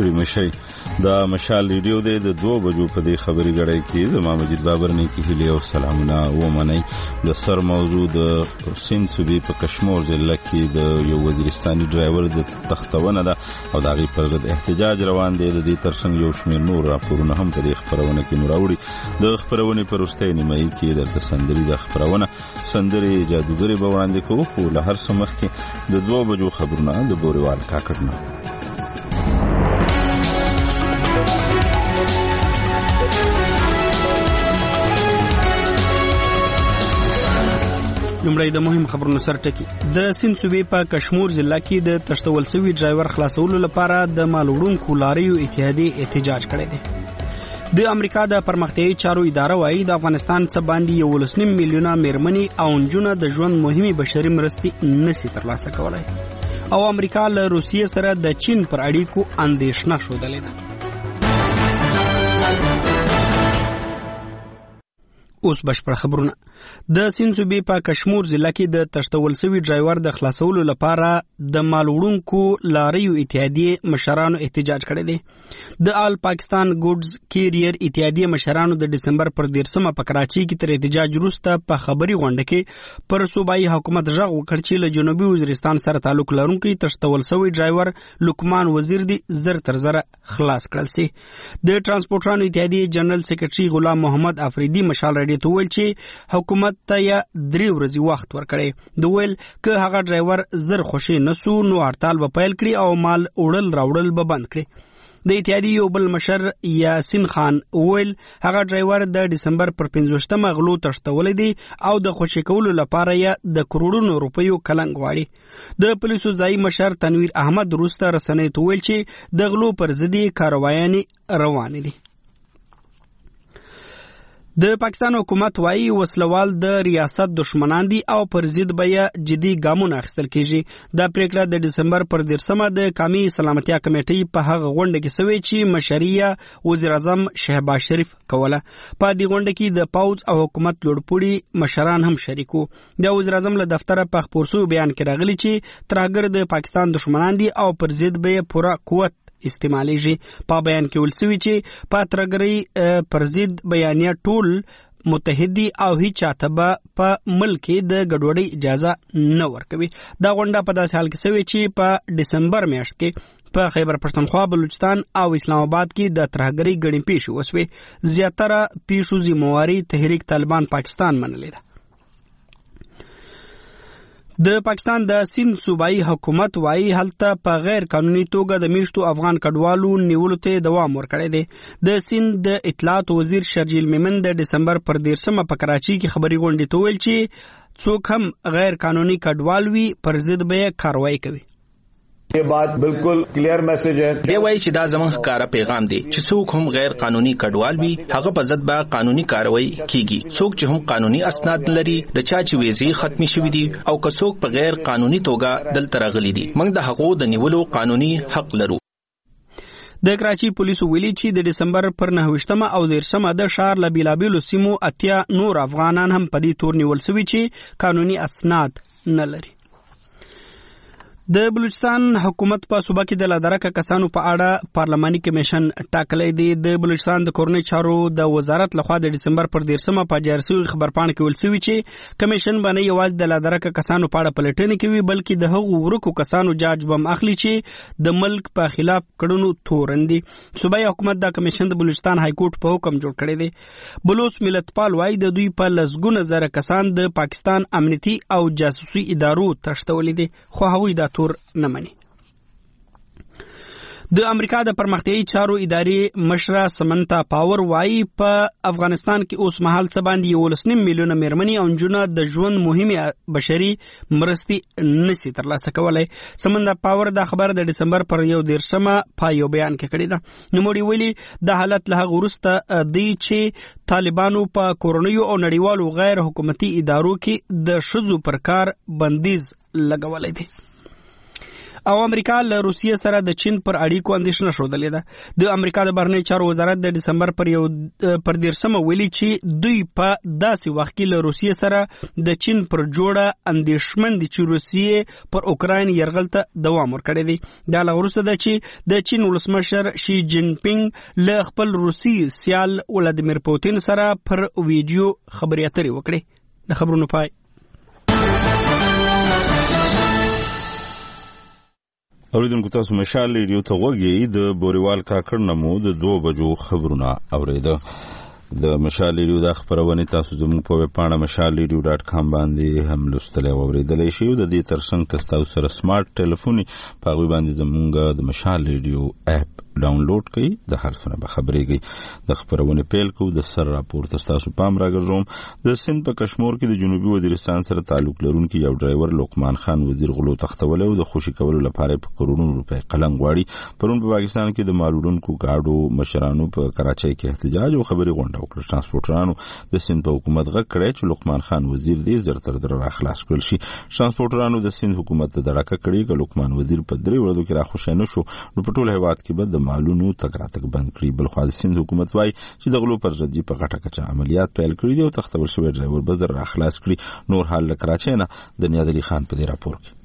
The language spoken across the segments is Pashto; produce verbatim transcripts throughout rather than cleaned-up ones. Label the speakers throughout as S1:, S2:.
S1: ستړي مشي. دا مشال ریډیو دی د دوه بجو په دې خبري غړی کې زما مجید بابر نه کې هلي او سلامونه و منئ. د سر موضوع د سند صوبې په کشمیر ضلع کې د یو وزیرستاني ډرایور د تختونه ده او د هغې پر ضد احتجاج روان دی. د دې ترڅنګ یو شمېر نور راپورونه هم په دې خپرونه کې مو راوړي. د خپرونې په وروستۍ نیمایي کې درته سندري د خپرونه سندرې جادوګرې به وړاندې کوو، خو له هر څه مخکې د دوه بجو خبرونه د بوريوال کاکړ نه.
S2: لومړی د مهم خبرونو سر ټکی. د سند صوبې په کشمیر ضلع کې د تشتول شوي ډرایور خلاصولو لپاره د مال وړونکو لاریو اتحادیې احتجاج کړی دی. د امریکا د پرمختیایي چارو اداره وايي د افغانستان څخه باندې یولس نیم میلیونه میرمنې او نجونه د ژوند مهمي بشري مرستې نشي ترلاسه کولای او امریکا له روسیې سره د چین پر اړیکو اندېښنه ښودلې ده. اوس بشپړ خبرونه. د سند صوبې په کشمیر ضلع کې د تشتول شوي ډرایور د خلاصولو لپاره د مال وړونکو لاریو اتحادیې مشرانو احتجاج کړی دی. د آل پاکستان ګوډز کیریر اتحادیې مشرانو د دسمبر پر دیرشمه په کراچۍ کې تر احتجاج وروسته په خبري غونډه کې پر صوبایي حکومت غږ وکړ چې له جنوبي وزیرستان سره تعلق لرونکي تشتول شوی ډرایور لقمان وزیر دی زر تر زره خلاص کړل سي. د ترانسپورټرانو اتحادیې جنرال سیکریټري غلام محمد افریدي مشال راډیو ته وویل چې حکومت ته یا درې ورځې وخت ورکړی. د ویل که هغه ډرایور زر خوشي نسو نو هړتال به پیل کړي او مال وړل راوړل به بند کړي. د اتحادیې یو بل مشر یاسین خان ویل هغه ډرایور د دسمبر پر پنځوستمه غلو تښتولی دی او د خوشي کولو لپاره یې د کروڑونو روپیو کلنګ غواړي. د پولیسو ځایي مشر تنویر احمد وروسته رسنیو ته ویل چې د غلو پر ضد کاروایانې روانې دي. د پاکستان حکومت وايي وسلوال د ریاست دشمنان دي او پر ضد به یې جدي ګامونه اخیستل کیږي. دا پریکړه د دسمبر پر دیرشمه د قومي سلامتیا کمیټې په هغه غونډه کې شوې چې مشري وزیر اعظم شهباز شریف کوله. په دې غونډه کې د پوځ او حکومت لوړپوړي مشران هم شریک وو. د وزیر اعظم له دفتره په خپور شوي بیان کې راغلي چې ترهګر د پاکستان دشمنان دي او پر ضد به یې پوره قوت استعمالیږي. په بیان کې ویل شوي چې په ترهګرۍ پر ضد بیانیه ټول متحدي او هیڅ چاته به په ملک د ګډوډۍ اجازه نه ورکوي. دا غونډه په داسې حال کې شوې چې په ډسمبر میاشت کې په خیبر پښتونخوا، بلوچستان او اسلام آباد کې د ترهګرۍ ګڼې پیښې وسوې. زیاتره پیښو ذمہواري تحریک طالبان پاکستان منلې ده. د پاکستان د سند صوبایي حکومت وايي هلته په غیر قانوني توګه د میشتو افغان کډوالو نیولو ته دوام ورکړی دی. د سند د اطلاعات وزیر شرجیل میمن د دسمبر پر دیرشمه په کراچۍ کې خبري غونډې ته ویل چې څوک هم غیر قانوني کډوال وي پر ضد به یې کاروایی کوي.
S3: ये बात बिल्कुल क्लियर मैसेज है.
S4: دی وایي چې دا زموږ ښکاره پیغام دی چې څوک هم غیر قانوني کډوال وي هغه په ضد به قانوني کاروایی کیږي. څوک چې هم قانوني اسناد لري د چا چې ویزې ختمي شوي دي او که څوک په غیر قانوني توګه دلته راغلي دي موږ د هغو د نیولو قانوني حق لرو.
S2: د کراچۍ پولیسو ویلي چې د دسمبر پر نهویشتمه او دیرشمه د ښار له بیلابیلو سیمو اتیا نور افغانان هم په دې تور نیول شوي چې قانوني اسناد نه لري. د بلوچستان حکومت په صوبه کې د لادرکه کسانو په اړه پارلماني کمیشن ټاکلی دی. د بلوچستان د کورنۍ چارو د وزارت لخوا د دسمبر پر دیرشمه په جاری شوي خبرپاڼه کې ویل شوي چې کمیشن به نه یوازې د لادرکه کسانو په اړه پلټنې کوي بلکې د هغو ورکو کسانو جاج به هم اخلي چې د ملک په خلاف کړنو تورن دي. صوبایي حکومت دا کمیشن د بلوچستان های کورټ په حکم جوړ کړی دی. بلوچ ملتپال وايي د دوی په لسګونه زره کسان د پاکستان امنیتي او جاسوسي ادارو تښتولي دي خو هغوی دا تور نه مني. د امریکا د پرمختیایي چارو ادارې مشره سمنتا پاور وايي په افغانستان کې اوس مهال څه باندې یولس نیم میلیونه میرمنې او نجونه د ژوند مهمې بشري مرستې نشي ترلاسه کولی. سمنتا پاور دا خبر د دسمبر پر یو دیرشمه په یو بیان کې کړې ده. نوموړي ویلي د حالت له هغه وروسته دی چې طالبانو په کورنیو او نړیوالو غیر حکومتي ادارو کې د ښځو پر کار بندیز لګولی دی. او امریکا له روسیې سره د چین پر اړیکو اندېښنه ښودلې ده. د امریکا د بهرنیو چارو وزارت د دسمبر پر یو پر دیرشمه ویلي چې دوی په داسې وخت کې له روسیې سره د چین پر جوړه اندېښمن دي چې روسیې پر اوکراین یرغل ته دوام ورکړی دی. دا له وروسته ده چې د چین ولسمشر شي جین پینګ له خپل روسي سیال ولادیمیر پوتین سره پر ویډیو خبرې اترې وکړې. د خبرونو پای.
S1: اوریدونکو تاسو مشال ریډیو ته غوږی د بوریوال کاکړ نمو د دوه بجو خبرونه اوریده. د مشال ریډیو د خبرونه تاسو زموږ په ویب پاڼه مشال ریډیو ډاټ کام باندې هم لوستلی او اوریدلی شئ. د دې ترڅنګ که تاسو سره سمارټ ټلیفون په هغوی باندې زموږ د مشال ریډیو اپ ډاونلوډ کړئ، د هر څه نه به خبرېږئ. د خبرونې پیل کوو. د سر راپورته ستاسو پام راګرځوم. د سند په کشمور کې د جنوبي وزیرستان سره تعلق لرونکي یو ډرایور لقمان خان وزیر غلو تختولی او د خوشي کولو لپاره په کروڑونو روپۍ قلم غواړي. پرون په پاکستان کې د مالوړونکو ګاډو مشرانو په کراچۍ کې احتجاج او خبري غونډه وکړه. ترانسپورټرانو د سند په حکومت غږ کړی چې لقمان خان وزیر دې زر تر در راخلاص کړل شي. ترانسپورټرانو د سند حکومت ته دړکه کړې چې لقمان وزیر په درې ورځو کې راخوشی نه شو نو په ټول هیواد کې به د مالونو تګ راتګ بند کړي. بلخوا د سند حکومت وایي چې د غلو پر ضد په غټه کچه عملیات پیل کړي دي او تختول شوی ډرایور به زر راخلاص کړي. نور حال له کراچۍ نه د نیاد علي خان په دې راپور کې.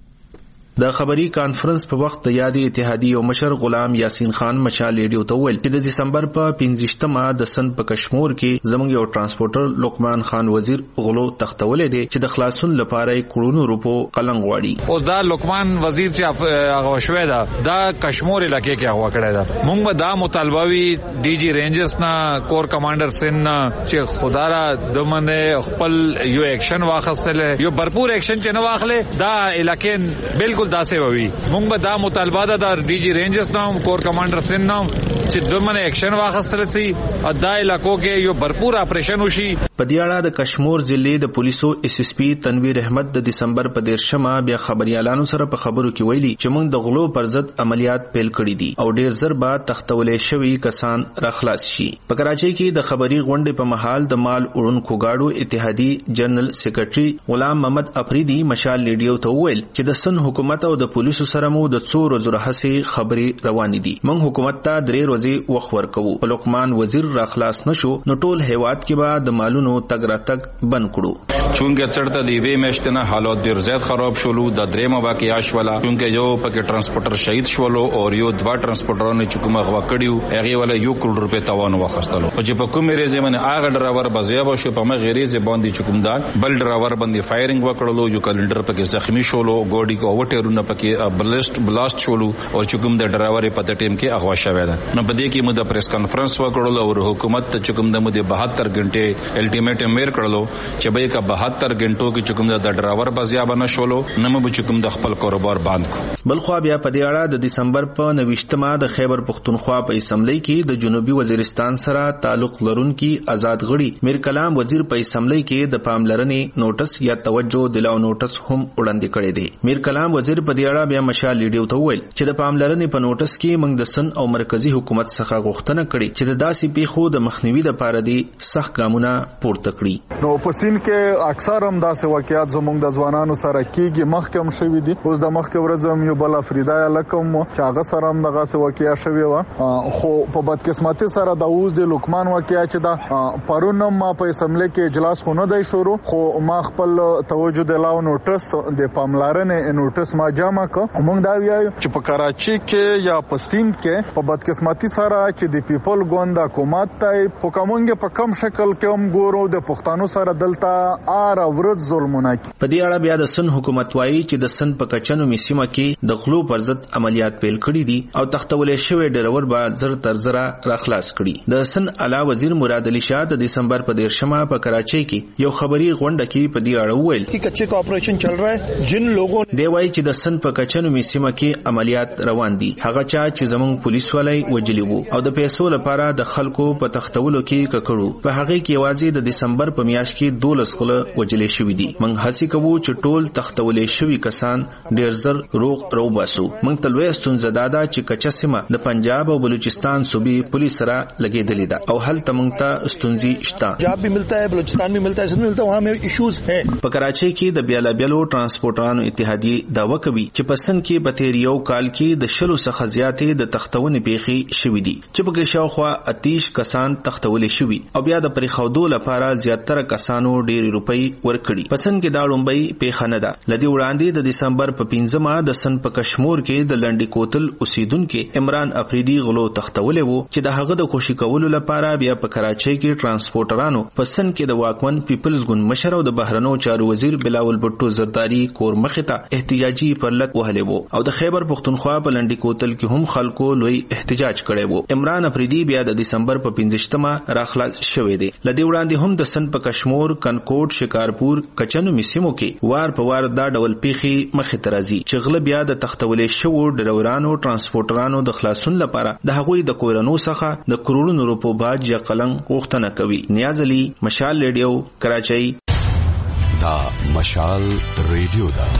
S4: د خبري کانفرنس په وخت د یادې اتحادیې او مشر غلام یاسین خان مشال ریډیو ته ویل چې د دسمبر په پنځشتمه د سند په کشمور کې زموږ یو ترانسپورټر لقمان خان وزیر غلو تختولې دي چې د خلاصون لپاره کروڑونو روپو قلم غواړي.
S5: او دا لقمان وزیر چې هغه شوی دا د کشمور علاقې کې هغه کړی دا موږ به دا مطالبه وی ډي جی رینجرز نه کور کمانډر سن چې خدا را د منه خپل یو اکشن واخستل یو भरपूर اکشن چې نه واخلې دا علاقې بالکل داسې ووي. موږ به دا مطالبه ده د ډي جی رینجرز نام کور کمانډر سن نام چې دومره اکشن واخستل سي او دا علاقو کې یو भरपूर اپریشن وشي.
S4: په دې اړه د کشمور ضلع د پولیسو اس اس پی تنویر احمد د دسمبر په دیرشمه بیا خبريالانو سره په خبرو کې ویلي چې موږ د غلو پر ضد عملیات پیل کړي دي او ډیر زر به تختولې شوی کسان راخلاص شي. په کراچۍ کې د خبري غونډې په محل د مال وړونکو ګاډو اتحادی جنرال سیکریټري غلام محمد افریدي مشال ریډیو ته ویل چې د سن حکومت او د پولیسو سره مو د څو ورځو راهیسې خبرې روانې دي. موږ حکومت ته درې ورځې وخت ورکوو. په لقمان وزیر راخلاص نشو نو ټول هیواد کې به د مالونو تګ راتګ بند کړو.
S6: چونکه چرته دی وی مشتنه حالات ډیر زیات خراب شولو. د درېمه واقعیا شولا چونکه یو پکې ترانسپورټر شهید شولو او یو دوا ترانسپورټرانو چې کومه غوا کړیو هغه ولا یو کروڑ روپے تاوان واخستلو. او چې په کومه ریزه باندې هغه ډرایور بازیاب شو په مغه ریزه باندې چې کوم دا بل ډرایور باندې فایرینګ وکړلو یو کلندر پکې زخمی شولو ګوډي کو وټرونه پکې بلست بلاست شولو او چې کوم د ډرایور په ټیم کې اغوا شوی ده. نو په دې کې مو د پریس کانفرنس وکړلو او حکومت ته چې کوم د مو د بهتر غنټه الټیمیټم ویر کړلو چې به کا بهتر غنټو کې چې کوم د ډرایور بازیاب نه شولو نو مو چې کوم د خپل کاروبار باند کو.
S4: بلخوا بیا په دې اړه د دسمبر په نوښتمه د خیبر پختونخوا په اسمبلی کې د جنوبي وزیرستان سره تعلق لرونکي آزاد غړي میر کلام وزیر په اسمبلی کې د پاملرنې نوټس یا توجه دلاو نوټس هم وړاندې کړی دی. میر کلام وزیر په دې اړه بیا مشال ریډیو ته ویل چې د پاملرنې په نوټس کې موږ د سن او مرکزی حکومت څخه غوښتنه کړې چې د داسې پیښو د مخنیوي لپاره دي سخت ګامونه پورته کړي.
S7: نو په سین کې اکثر هم داسې واقعیات زموږ د ځوانانو سره کېږي مخکم شوي دي. اوس د مخکې ورځ هم یو بل افریدای لکم چې هغه سره هم دغه واقعیا شوی و خو په بدقسمتي سره د اوس د لقمان واقعیا چې دا پرون ما په اسمبلی کې اجلاس خو نه دی شروع خو ما خپل توجه دلاو نوټس د پاملرنې نوټس ما جمع کړ. موږ دا وایو چې په کراچۍ کې یا په سیند کې په بدقسمتي سره چې د پیپل ګوند حکومت ته په کومنګ په کم شکل کې هم ګورو د پښتنو سره دلته ار ورځ ظلمونه کوي.
S4: په دې اړه بیا د سن حکومت وایي چې د سن په کچنو میسیمه کې د غلو پر ضد عملیات پیل کړي دي او تختولې شوی ډرایور به زر تر زر راخلاص کړي. د سن اعلی وزیر مراد علي شاه د دسمبر په دیرشمه په کراچۍ کې یو خبري غونډه کې په دې اړه ویل
S8: چې کچې کا اپریشن چل رہا ہے جن لوگوں
S4: دی وایي چې د سن په کچنو میسیمه کې عملیات روان دي. هغه چا چې زمونږ پولیس ولای وجلی وو او د پیسو لپاره د خلکو په تختولو کې ککړو په هغه کې واځي د دسمبر په میاشت کې دولس خله وجلې شوې دي. موږ هڅه کوو چې ټول تختولې شوی کسان ډیر زر روغ رو باسو. موږ تلوي ستونزه دادا چې کچا سیمه د پنجاب او بلوچستان صوبې پولیس سره لګېدلې ده او هلته موږ ته ستونزې شته.
S8: پنجاب بھی ملتا ہے بلوچستان بھی ملتا ہے سب ملتا ہے وہاں میں ایشوز ہیں.
S4: په کراچۍ کې د بیلا بیلو ترانسپورټرانو اتحادیې دعوه دعوه کوي چې په سند کې په تیر یو کال کې د شلو څخه زیاتې د تختونې پیښې شوې دي چې په کې شاوخوا اتیش کسان تختولې شوي او بیا د پریښودو لپاره زیاتره کسانو ډېرې روپۍ ورکړي. په سند کې دا لومبۍ پیښه نه ده. لدی وړاندې د دسمبر په پنځمه د سند په کشمور کې د لنډي کوتل اوسیدونکو عمران افریدي غلو تختولې وو چې د هغه د کوشش کولو لپاره بیا په کراچۍ کې ترانسپورټرانو په سند کې د واکمن پیپلز ګوند مشر او د بهرنو چارو وزیر بلاول بټو زرداری کور مخې ته احتجاجي پرلک وهلې وو او د خیبر پښتونخوا په لنډي کوتل کې هم خلکو لوی احتجاج کړی وو. عمران افریدي بیا د دسمبر په پنځشتمه راخلاص شوې دي. لدی وړاندې هم د سند په کشمور کنکوټ شکارپور کچنو میسیمو کې وار په وار دا ډول پیښې مخې ته راځي چې غله بیا د تختولې شوو ډرورانو ترانسپورټرانو د خلاصون لپاره د هغوی د کورونو څخه د کروڑونو روپو باج یا قلم غوښتنه کوي. نیاز علي، مشال ریډیو، کراچۍ.
S9: دا مشال ریډیو دا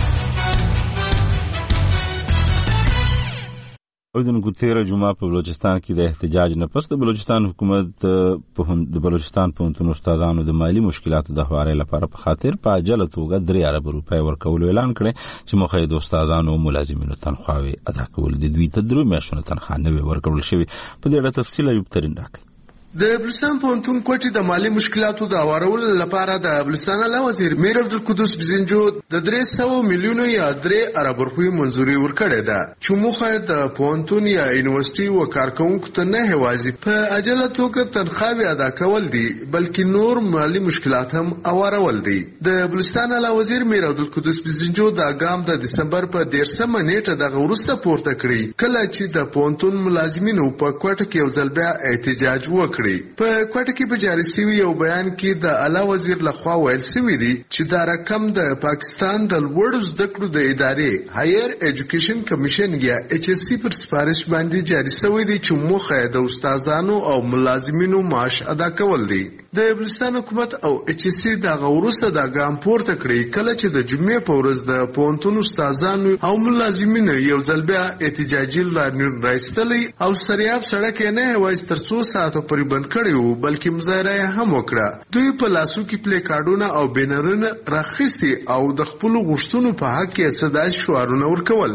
S1: او د نګوتیره جمعه په بلوچستان کې د احتجاج نه پس د بلوچستان حکومت په د بلوچستان پوهنتون استادانو د مالی مشکلاتو د هواري لپاره په خاطر په عجله توګه درې ارب روپۍ ورکولو اعلان کړي چې مخه د استادانو ملازمینو تنخواوي ادا کول د دوی ته درې میاشتې تنخواه نه ورکول شوی. په دې اړه تفصیل ایوب ترين راکړي.
S10: د بلوچستان پوهنتون کوټې د مالی مشکلاتو د هوارولو لپاره د بلوچستان اعلی وزیر میر عبدالقدوس بزنجو د درې سوه میلیونو یا درې ارب روپیو منظوري ورکړې ده چې موخه د پوهنتون یا یونیورسيټي و کارکونکو ته نه هوازي په عجله توګه تنخواوي ادا کول دي بلکې نور مالی مشکلات هم هوارول دي. د بلوچستان اعلی وزیر میر عبدالقدوس بزنجو د اګام د دسمبر په دیرشمه نیټه د غورسته پورته کړی کله چې د پوهنتون ملازمینو په کوټه کې یو ځل بیا احتجاج وکړ. په کوټه کې په جاري شوی یو بیان کې د اعلی وزیر لخوا ویل شوی دی چې دا رقم د پاکستان د لوړو زده کړو د ادارې هایر ایجوکیشن کمیشن یا ایچ اس سی پر سپارښت باندې جاري شوی دی چې موخه د استادانو او ملازمینو معاش ادا کول دی. د بلوچستان حکومت او ایچ اس سی د غورسته د ګام پورته کړی کله چې د جمعې په ورځ د پوهنتون استادانو او ملازمینو یو ځل بیا احتجاجي لارښوونې راایستلې او سریاب سړک یې نه وایي تر څو ساعتو پورې بند کړی وو بلکې مظاهره هم وکړه. دوی په لاسو کې پلی کارډونه او بینرونه راخیستي او د خپل غوښتنو په حق کې صداي شعارونه ورکول.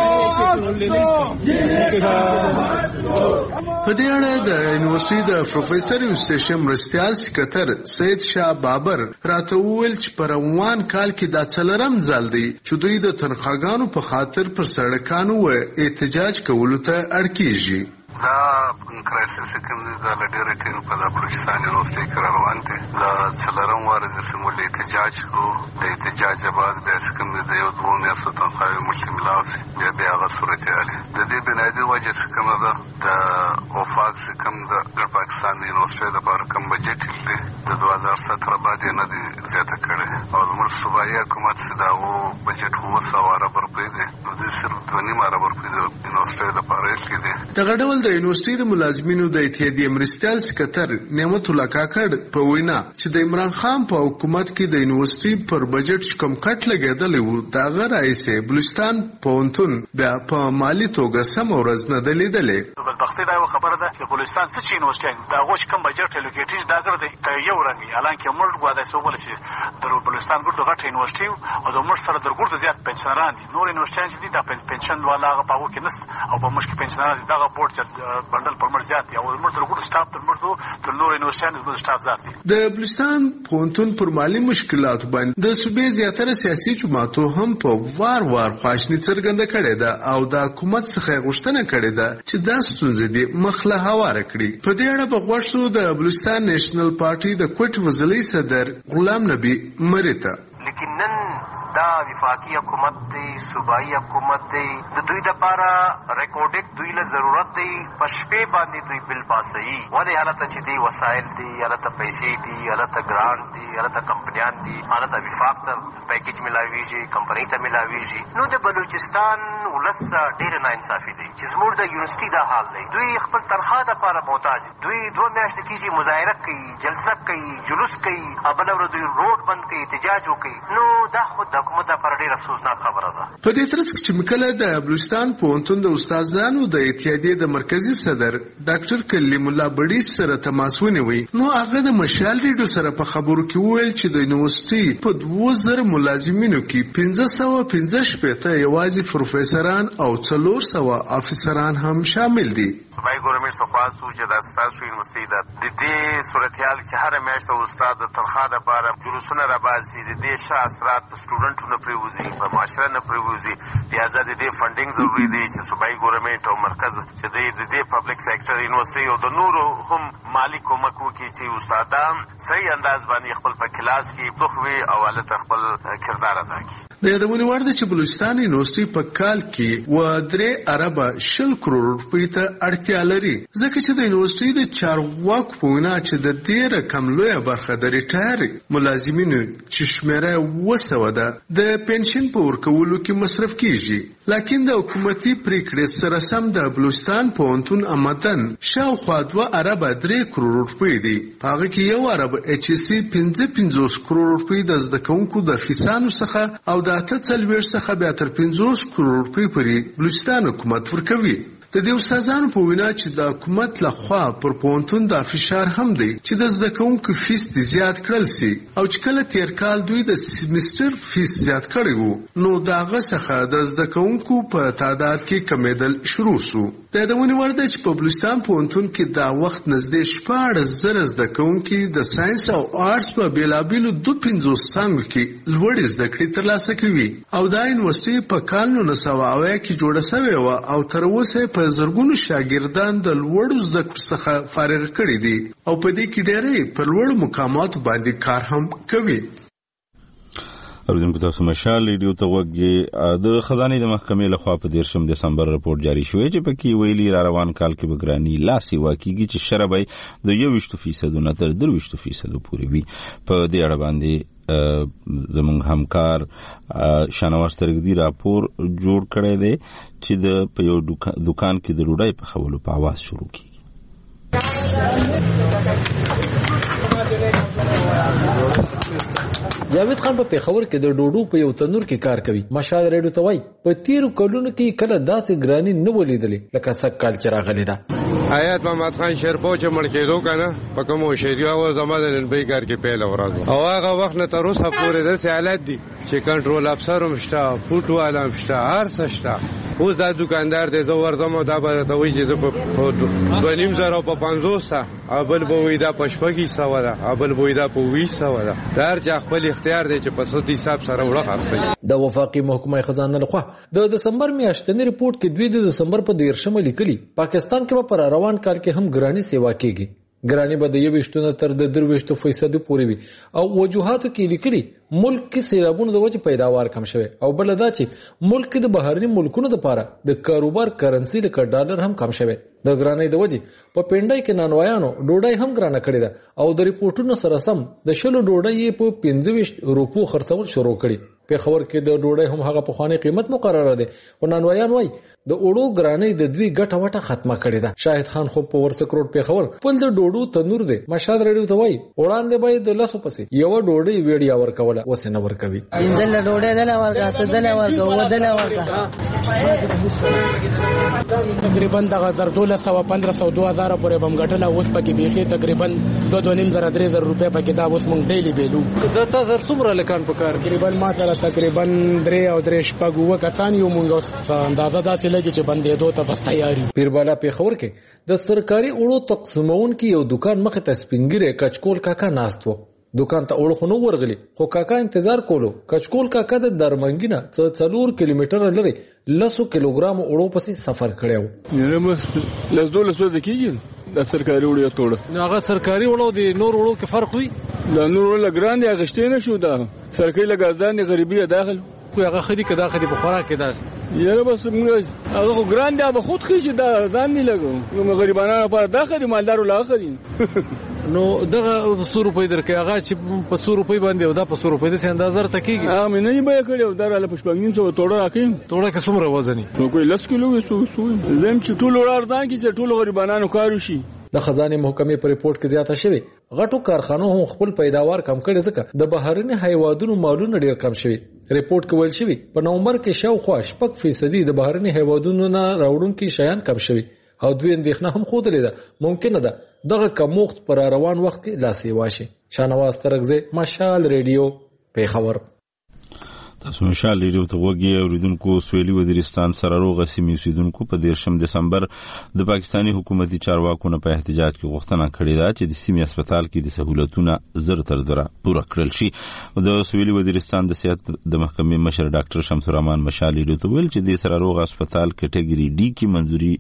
S10: په دې اړه د یونیورسيټي د پروفیسور یوسف مرستیال سکرټر سید شاه بابر راته وویل چې په روان کال کې دا څلورم ځل دی چې دوی د تنخواګانو په خاطر پر سړکانو و احتجاج کولو ته اړ کیږي.
S11: دا کرایسس کوم دی د لډیر ټیم په د بلوچستان یونیورسيټي کې روان دي. دا څلورم وار د سمول احتجاج کو د احتجاج بعد بیا کوم د یو دوه میاشتو تنخواهي مشکلات بیا بیا هغه صورتحال د دې بنیادی وجه کوم ده د اوفاق کوم د پاکستان یونیورسيټي د بار کوم بجټ دی د دوه هزار ستره باندې نه دی زیاته کړي او زموږ صوبایي حکومت دا و بجټ هو سوه ارب روپۍ دی نو د صرف دوه نیم ارب روپۍ د یونیورسيټي د پاره کې دی.
S10: دغه ډول د یونیورسيټي د ملازمینو د اتحادیې مرستیال سکرټر نعمت الله کاکړ په وینا چې د عمران خان په حکومت کې د یونیورسيټي پر بجټ کوم کټ لګیدلی وو دا غیر ایسه بلوچستان پوهنتون بیا په مالی توګه سم ورځ نه دلیدلې.
S12: بدبختي دا خبره ده چې بلوچستان څه چی یونیورسيټي دا غوښ کوم بجټ الوکیټیز دا ګرځي یو رنګي الان کې موږ غواړو چې وبل چې د بلوچستان ګرځي غټ یونیورسيټي او د موږ سره د ګرځي زیات پنشنران دي نور یونیورسيټي چې دي دا پنشن والا په وکه نس او په مشکل پنشنران دي دا بورډ چې بندل پر مر زیات دي او موږ د ګرځي سټاف تر موږ تر نور یونیورسيټي د سټاف زیات دي.
S10: د بلوچستان پوهنتون پر مالی مشکلات باندې د صوبې زیاتره سیاسي جماعتو هم په وار وار خواشنی څرګنده کړې ده او د حکومت څخه غوښتنه کړې ده چې دا ستونزې دي مخله هواره کړي. په دې اړه په غوښتو د بلوچستان نیشنل پارټي د کوټ وزلي صدر غلام نبی مریته
S13: لیکن نن دا وفاقی حکومت دی صوبائی حکومت دی د دوی د پاره ریکارډک دوی له ضرورت دی پښپې باندې دوی بل پاسي ولې حالت چې دی وسایل دی حالت پیسې دی حالت ګرانټ دی حالت کمپنیان دی حالت وفاق ته پیکیج ملاویږي کمپنی ته ملاویږي نو د بلوچستان ولس ډیر نه انصافي دی چې زموږ د یونیورسيټي دا حال دی دوی خپل تنخواه د پاره محتاج دوی دوه میاشتې کېږي مظاهره کوي جلسه کوي جلوس کوي ابل ور دوی روډ بند کوي احتجاج وکړي نو دا خود د حکومت لپاره ډېره افسوسناک خبره ده.
S10: په دې ترڅ کې چې مکله د بلوچستان پوهنتون د استادانو د اتحادیې د مرکزی صدر ډاکټر کلیم الله بډیس سره تماس ونیوي، نو هغه د مشال ریډیو سره په خبرو کې وویل چې د یونیورسيټي په دوه زره ملازمینو کې پنځه سوه پنځه شپېته یوازې پروفیسوران او څلور سوه افسران هم شامل دي.
S13: صوبایي ګورنمنټ څخه سو چې د ستاسو یونیورسيټي د دې صورتحال چې هر میاشت استاد د تنخواه لپاره جلوسونه راباسي، د دې ښه اثرات په سټوډنټونو پرېوځي، په معاشره نه پرېوځي، لهذا د دې فنډینګ ضروري دی چې صوبایي ګورنمنټ او مرکز چې د دې پبلک سېکټر یونیورسيټي او د نورو هم مالی کومک وکړي چې استادان صحیح انداز باندې خپل په کلاس کې پوښوي او حالت خپل کردار ادا کړي.
S10: د یادونې وړ ده چې بلوچستان یونیورسيټي په کال کې و درې اربه شل کروڑ روپۍ ته اړتیا لري، ځکه چې د یونیورسيټي د چارواکو په وینا چې د دې رقم لویه برخه د ریټایر ملازمینو چې شمیره اوه سوه ده د پنشن په ورکولو کې مصرف کیږي. لکن د حکومتي پریکړې سره سم د بلوچستان پوهنتون آمدن شاوخوا دوه اربه درې کروڑ روپۍ دي، په هغه کې یو اربه ایچ اس سی پنځه پنځوس کروڑ روپۍ د زده کوونکو د فیسانو څخه او د اته څلوېښت څخه بیا تر پنځوس کروڑ روپۍ پورې بلوچستان حکومت ورکوي. د دې استادانو په وینا چې د حکومت لخوا پر پوهنتون د فشار هم دی چې د زده کوونکو فیس دې زیات کړل سي، او چې کله تیر کال دوی د سیمستر فیس زیات کړی وو نو د هغه څخه د زده کوونکو په تعداد کې کمیدل شروع سو. د یادونې وړ ده چې په بلوچستان پوهنتون کې دا وخت نږدې شپاړس زره زده کوونکي د ساینس او آرټس په بېلابېلو دوه پنځوس څانګو کې لوړې زده کړې ترلاسه کوي، او دا یونیورسيټي په کال نولس سوه اویا کې جوړه سوې وه او تر اوسه په زرګونو شاګردان د لوړو زده کړو څخه فارغ کړي دي او په دې کې ډېری په لوړو مقاماتو باندې کار هم کوي.
S1: اوریدونکو تاسو مشال ریډیو ته غوږ د خزانې د محکمې لخوا په دیرشم دسمبر رپورټ جاری شوی چې پکې ویلي را روان کال کې به ګراني لا سیوا کیږي چې شرح به د یوویشتو فیصدو نه تر درویشتو فیصدو پورې وي. په دې اړه باندې زموږ همکار شانواز ترګدي راپور جوړ کړی دی چې د په یو دکان کې د ډوډۍ پخولو په اواز شروع کیږي.
S14: جاوید خان په پیښور کې د ډوډو په یو تنور کې کار کوي. مشال ریډیو ته وایي په تیرو کلونو کې کله داسې ګراني نه ولیدلې لکه سږ کال چې راغلی ده.
S15: حیات محمد خان شیرپو چې مړ کېدو که نه په کومو شیریو هغه زما د ننبۍ کار کې پیله ورځ او هغه وخت نه تر اوسه پورې داسې حالت دي چې کنټرول افسر هم شته، فوټ والا هم شته، هر څه شته. اوس دا دکاندار دی زه ورځم او دا به ته وایي چې زه په دوه نیم زره او په پنځوس ته او بل به وایي دا په شپږ سوه ده او بل به وایي دا په اووه سوه ده. د هر چا خپل اختیار دی چې په څه حساب سره وړه خرڅوي.
S14: د وفاقي محکمه خزانه لخوا د دسمبر میاشتنی رپورټ کې دوی د دسمبر په دیرشمه لیکلي پاکستان کې به پر روان کال کې هم ګراني سیوا کیږي. ګراني به د یوویشتو نه تر د درویشتو فیصدو پورې وي او وجوهاتو کې لیکلي ملک کې سیلابونو د وجې پیداوار کم شوی او بل دا چې ملک کې د بهرني ملکونو لپاره د کاروبار کرنسي لکه ډالر هم کم شوی. د ګرانۍ د وجې په پنډای کې نانوایانو ډوډۍ هم ګرانه کړې ده او د ریپورټونو سره سم د شلو ډوډۍ په پنځه ویشت روپو خرڅول شروع کړي. پیښور کې د ډوډۍ هم هغه پخوانی قیمت مقرره ده او نانوایان وایي د اوړو ګرانۍ د دوی ګټه وټه ختمه کړې ده. شاهد خان خو په ورڅ کروڑ پیښور خپل د ډوډو تنور دی. مشال ریډیو ته وایي وړاندې به د لسو پسې یو ډوډۍ ویډیا ورکوله اوس نه ورکوي.
S16: انځل ډوډۍ دله ورکا ته دله ورکا و دله ورکا
S17: تقریبا دغه زر دوله سوه پندره سوه دوه هزاره پورې به م ګټله. اوس پکې بیخي تقریبا دوه دوه نیم زره درې زره روپۍ پکې دا اوس موږ ډیلي بیلو.
S14: د تا زر څومره لکان په کار
S17: تقریبا ما سره تقریبا درې او درې شپږ اووه کسان یو موږ اوس اندازه داسې لګي چې بندېدو ته بس تیار یو.
S14: پیربالا پیښور کې د سرکاري اوړو تقسیمونکي یو دکان مخې ته سپینګیری کچکول کاکا ناست و. دکان ته اوړه خو نه ورغلی خو کاکا انتظار کولو. کچکول کاکا د درمنګي نه څه څلور کیلومتره لرې لسو کیلوګرامو اوړو پسې سفر کړی و.
S18: یاره بس لس دولس ورځې کېږي د سرکاري اوړو توړه.
S14: نو هغه سرکاري اوړو د نور اوړو کې فرق وي؟
S18: د نور اوړو لږ ګران دي اخیستی نه شو. دا سرکاري لږ ارزان دي غریبي یې داخل
S14: خو هغه ښه دي که دا ښه دي په خوراک کې داسې؟
S18: یاره بس موږ هغه ګران دی به خود خېږي دا ځان نه لګو نو غریبانو لپاره دا خري مالدارو لا خري
S14: نو دغه ستو روپۍ درکې هغه چې په ستو روپۍ باندې او دا په ستو روپۍ د اندازه تر کېږي
S18: هغه مې نه به کړو دا له پښپنګین څو توړه راکې
S14: توړه کې څومره وزن
S18: نو کوئی لس کیلو وسو سو زم چې ټول ورځان کې چې ټول غریبانو کارو شي
S14: د خزانه محکمې په ریپورت کې زیاته شوی غټو کارخانو هم خپل پیداوار کم کړي ځکه د بهرني حیواناتو مالونه ډیر کم شوی ریپورت کې ویل شوی په نومبر کې شاوخوا شپږ فیصدي د بهرني حیواناتو نه راوړونکي شیان کم شوی او دوی اندېښنه هم خوده لیده ممکنه ده دغه کموخت پر روان وخت کې لاسي واشي شانواز ترغزه مشال ریډیو پیښور
S1: تاسو مشال ریډیو ته وګورئ اوریدونکو سویلي وزیرستان سره روغه سیمې اوسیدونکو په دیرشم دسمبر د پاکستاني حکومتي چارواکو نه په احتجاج کې غوښتنه کړې ده چې د سیمې هسپتال کې د سہولتونو زر تر زره پوره کړل شي د سویلي وزیرستان د صحت د محکمې مشر ډاکټر شمس الرحمن مشال ریډیو ته ویل چې د سره روغه هسپتال کټګوري ډي کې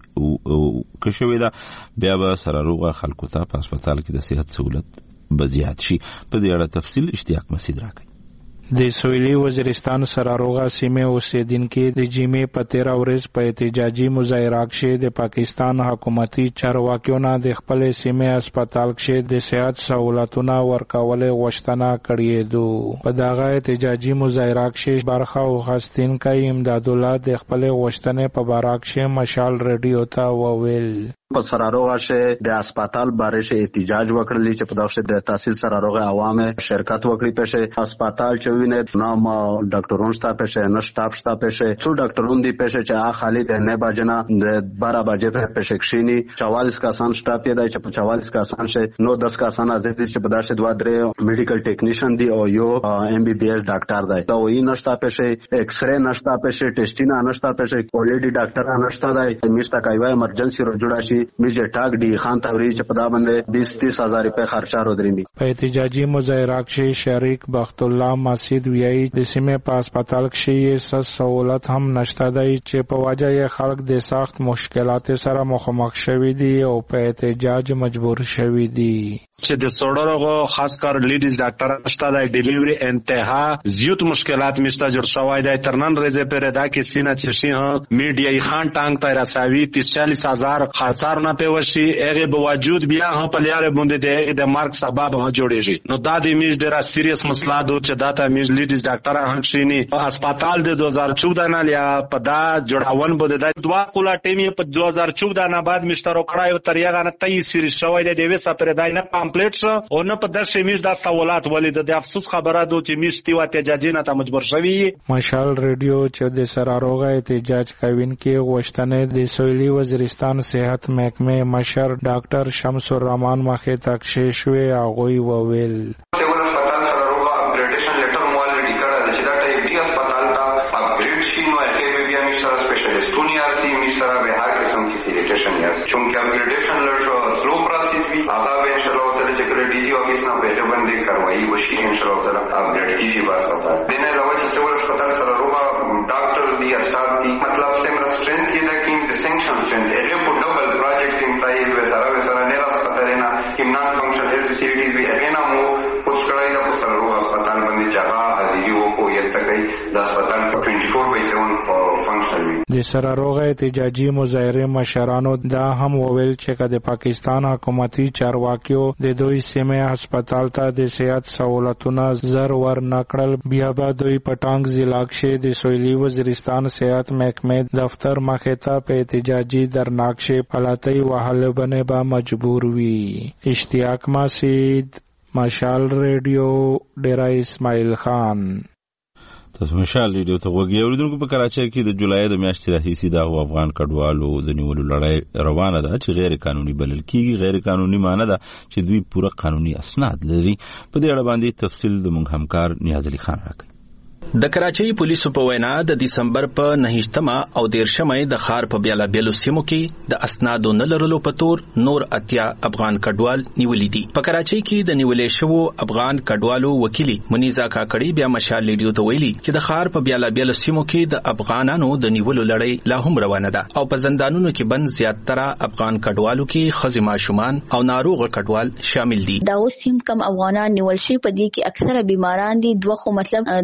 S1: منځوري کښوي ده بیا به سره روغه خلکو ته په هسپتال کې د صحت سہولت بزیات شي په دې اړه تفصیل اشتیاق مسعود راکړي
S19: د سویلي وزیرستان سراروغه سیمه اوسیدونکو د جمعې په تیره ورځ په احتجاجي مظاهره کې د پاکستان حکومتي چارواکیو نه د خپل سیمه هسپتال کې د صحت سہولتونو ورکول غوښتنه کړې ده په دغه احتجاجي مظاهره کې برخه واخیستونکو امداد الله د خپل غوښتنې په باره کې مشال ریډیو ته وویل
S20: په سراروغه شه د هسپتال باره شه احتجاج وکړلی چې په دغه د تحصیل سراروغه عوامه شرکت وکړي پېشه هسپتال چې وینې نام ډاکټرون شتا پېشه نه شتاب شتا پېشه څو ډاکټرون دی پېشه چې ا خالد نه باجنا د بارہ بجې په پېشه کښینی چوالیس کسان شتا پیدا چې په چوالیس کسان شه نو دس کسان ازته چې په داسې دوه درې میډیکل ټیکنیشن دی او یو ام بي بي ایس ډاکټر دی دا وې نشتا پېشه ایکس رے نشتا پېشه ټیسټینا نشتا پېشه کوالټي ډاکټر نشتا دی میشتا کایوه ایمرجنسي رو جوړا شي میجه ټاک دی خان توري چې په دا باندې بیس تیس هزار روپے خرچه رو درېمی
S19: په احتجاجي مظاهره کې شریک بخت الله مسجد ویایي د سیمه په هسپتال کې یې سہولت هم نشته دی چې په وجه یې خلک د سخت مشکلات سره مخامخ شوي دي او په احتجاج مجبور شوي دي
S21: چې د سوړرغو خاص کار لیډیز ډاکټر نشته دی ډیلیوري انتها زیات مشکلات مشته جوړ شوی دی ترنن ریزه پر ادا کې سینه چې شي ها میډیا خان ټانګ ته رساوي تیس چالیس هزار خرڅار نه پیوشي هغه باوجود بیا هم په لیاره باندې د مارک سبب هم جوړیږي نو دا د میج ډیره سیریس مسله ده چې دا ته میج لیډیز ډاکټر هم شینی هسپتال د دو هزار چودہ نه لیا په دا جوړاون بده د دوا کولا ټیمې په دو هزار چودہ نه بعد مشترو کړای تر یغه نه تای سیریس شوی دی د وسه پر دای نه کمپلیټ شو او نه په درشه میش دا سوالات ولید د افسوس خبره ده چې میش تی واته جاجینه ته مجبور شوی
S19: مشال ریډیو چې د سراروغه احتجاج کوین کې غوښتنه د سویلي وزیرستان صحت محکمې مشر ډاکټر شمس الرحمن مخه تک شوی هغه وویل
S11: چونکه اپگریډیشن لږ سلو پروسس وی هغه به ان شاء الله تعالی چې کله ډي جی افیس نه په هغه باندې کاروایی وشي ان شاء الله تعالی اپگریډ کیږي واسطه دنه علاوه چې څول هسپتال سره روغه ډاکټر دی استاد دی مطلب سیمرا سټرنث کې د کیم د سنکشن سټرنث هغه په ډبل پروجیکټ ان پلایز و سره و سره نه هسپتال نه کیم نان فنکشن هیلث فیسیلیټیز وی هغه نه مو پوسټ کړای دا په سره روغه هسپتال باندې جگہ حاضری وکړو یته کوي د هسپتال په چوبیس بای سیون فنکشن وی
S19: د سراروغه احتجاجي مظاهره مشرانو دا هم وویل چې د پاکستان حکومتي چارواکیو د دوی سیمه هسپتال ته د صحت سہولتونو زر ور نکړل بیا به دوی پټانګ ضلع کې د سویلي وزیرستان صحت محکمې دفتر مخه ته په احتجاجي درناکشه پلاتی وهل بنه با مجبور وی اشتیاق مسعود مشال ریډیو ډیرا اسماعیل خان
S1: تاسو مشال ریډیو ته وګورئ اوریدونکو په کراچۍ کې د جولای د میاشتې راهیسې د افغان کډوالو د نیولو لړۍ روانه ده چې غیر قانوني بلل کیږي غیر قانوني معنی ده چې دوی پوره قانوني اسناد لري په دې اړه باندې تفصیل د موږ همکار نیاز علي خان راکړي
S4: د کراچۍ پولیسو په وینا د دسمبر په نهشتمه او دیرشمه د ښار په بیلا بیلو سیمو کې د اسنادو نه لرلو په تور نور اتیا افغان کډوال نیولې دي په کراچۍ کې د نیولې شوو افغان کډوالو وکیلی منیزا کاکړی بیا مشال ریډیو ته ویلي چې د ښار په بیلا بیلو سیمو کې د افغانانو د نیولو لړۍ لا هم روانه ده او په زندانونو کې بند زیاتره افغان کډوالو کې ښځې ماشومان او ناروغ کډوال شامل دي
S22: دا اوس هم کم افغانان نیول شي په دې کې اکثره بیماران دي دوه خو مطلب د بیماری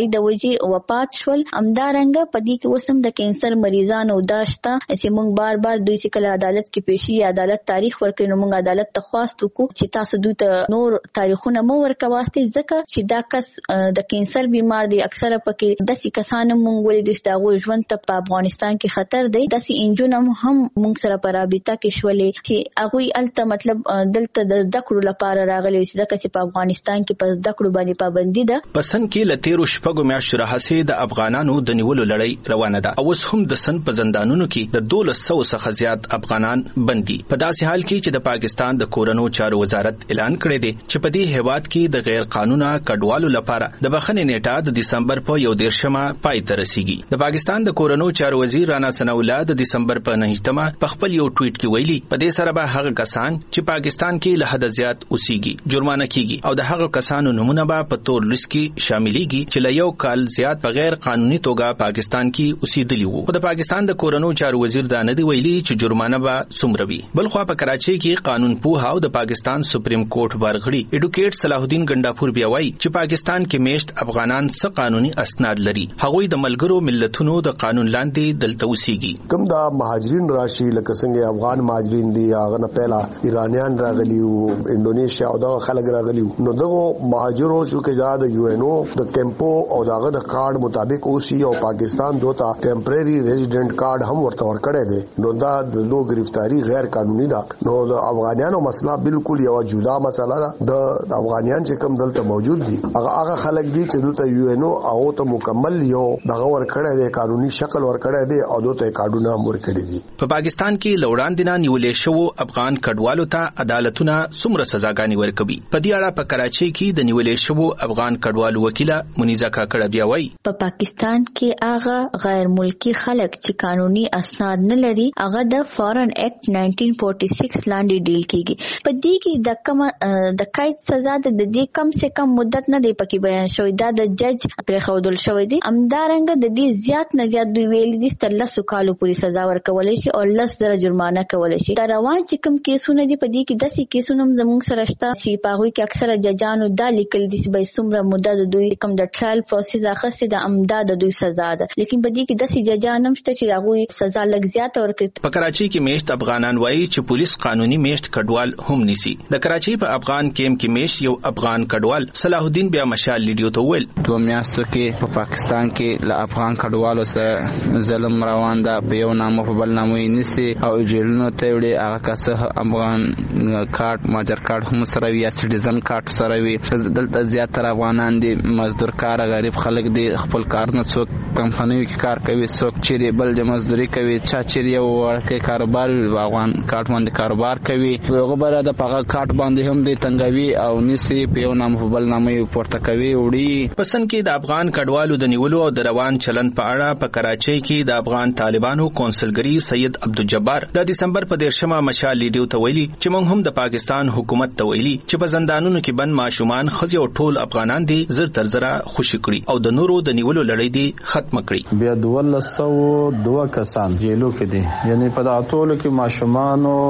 S3: بیماری د وجې وفات شول. همدارنګه په دې کې وسم د کینسر مریضانو داشته چې موږ بار بار دوی چې کله عدالت کې پیشي عدالت تاریخ ورکړي نو موږ عدالت ته خواست وکړو چې تاسو دوی ته نور تاریخونه مو ورکواسته ځکه چې دا کس د کینسر بیمار دی. اکثره پکې داسې کسان موږ ولې د دغه ژوند ته په افغانستان کې خطر دی. داسې انجونم هم موږ سره په رابطه کې شولې چې هغه الته مطلب دلته د ذکر لپاره راغلي چې ځکه چې په افغانستان کې په ذکر باندې پابندي ده.
S4: پسند کې لتیرو شپږو میاشتو راهسې د افغانانو د نیولو لړۍ روانه ده او اوس هم د سن په زندانونو کې د دولس سو څخه زیات افغانان بندي. په داسې حال کې چې د پاکستان د کورونو چارو وزارت اعلان کړی دی چې په دې هیواد کې د غیر قانوني کډوالو لپاره د بخښنې نیټه د دسمبر په یو دیرشمه پای ته رسیږي. د پاکستان د کورونو چارو وزیر رانا ثناء الله د دسمبر په نهمه په خپل یو ټویټ کې ویلي په دې سره به هغه کسان چې پاکستان کې له حد زیات اوسېږي جرمانه کیږي او د هغه کسانو نمونه به په تور لیست کې شاملېږي چې له یو کال زیات په غیر قانوني توګه پاکستان کې اوسېدلي وو. خو د پاکستان د کورونو چارو وزیر دا نه دی ویلي چې جرمانه به څومره وي. بل خو په کراچۍ کې قانون پوه او د پاکستان سپریم کورټ برغړي ایډوکیټ صلاح الدین ګنداپور بیا وایي چې پاکستان کې میشت افغانان څه قانوني اسناد لري. هغوی د ملګرو ملتونو د قانون لاندې دلته اوسېږي.
S22: کوم دا مهاجرین راشي لکه څنګه افغان مهاجرین دي هغه نه پهلا ایرانیان راغلي او انډونیشیا او دا خلک راغلي نو دغه مهاجرو چې دا د یو ان او د کیمپو او داغه د کارت مطابق اوسي او پاکستان دوتا ټیمپرری ریزیډنٹ کارت هم ورته ورکړی دی نو دا د لو گرفتاری غیر قانوني ده. نو د افغانانو مسله بالکل یو جدا مسله ده. د افغانیان چې کوم دلته موجود دي هغه هغه خلک دي چې دلته یو ان او او ته مکمل یو دغه ورکړی دی قانوني شکل ورکړی دی او دلته قانون هم ورکړی دي.
S4: په پاکستان کې لوړان دینه نیولې شو افغان کډوالو ته عدالتونه څومره سزاګانې ورکوي. په دې اړه په کراچۍ کې د نیولې شو افغان کډوالو وکیله منیزه کاکړه بیا وایي
S3: په پاکستان کې هغه غیر ملکی خلک چې قانوني اسناد نه لري هغه د فارن ایکټ نایزدین فورټي سکس لاندې ډیل کیږي. په دې کې د کم د قید سزا د دې کم سے کم مدت نه دی پکې بیان شوی دا د جج پر خودل شوی دی. همدارنګه د دې زیات نه زیات دوی ویل دي تر لسو کالو پورې سزا ورکول شي او لس زره جرمانه کول شي. دا روان چې کوم کیسونه دي په دې کې داسې کیسونه زموږ سره شته چې په هغه کې اکثره ججانو دا لیکل دي چې به څومره مدت دوی کوم د ټرایل پروسس اخستې د امداد د دوی سزا ده. لیکن په دې کې داسې ججان هم شته چې هغه سزا لږ زیات ورکړي.
S4: په کراچۍ کې میشت افغانان وایي چې پولیس قانوني میشت کډوال هم نیسي. د کراچۍ په افغان کیمپ کې میشت یو افغان کډوال صلاح الدین بیا مشال لیډیو ته ویل
S23: دوه میاشتو کې په پاکستان کې له افغان کډوالو سره ظلم روان ده. په یو نامه په بل نامه یې نیسي او جیلونو ته وړي. هغه کسه افغان کارت ماجر کارت هم سره وي یا سټیزن کارت سره وي. دلته زیاتره افغانان دي مزدور کار غریب خلک دي خپل کار نه څوک کمپنیو کې کار کوي څوک چیرې بل د مزدوري کوي چا چیرې یو ورکه کاروبار افغان کارت باندې کاروبار کوي. هغه بره د پغه کارت باندې هم د تنګوي او نسی په یو نام په بل نامه پورته کوي وړي.
S4: پسند کې د افغان کډوالو د نیولو او د روان چلن په اړه په کراچۍ کې د افغان طالبانو کونسلګری سید عبدالجبار د دسمبر په دیرشمه مشال لیډیو ته ویلي چې موږ هم د پاکستان حکومت ته ویلي چې په زندانونو کې بند ماشومان خځې او ټول افغانان دي زر تر زره خوشي کړي او د نورو د نیولو لړۍ دي ختم کړي.
S24: بیا دولس سو دوه کسان جیلو کې دي یعنی په دغه ټولو کې ماشومان او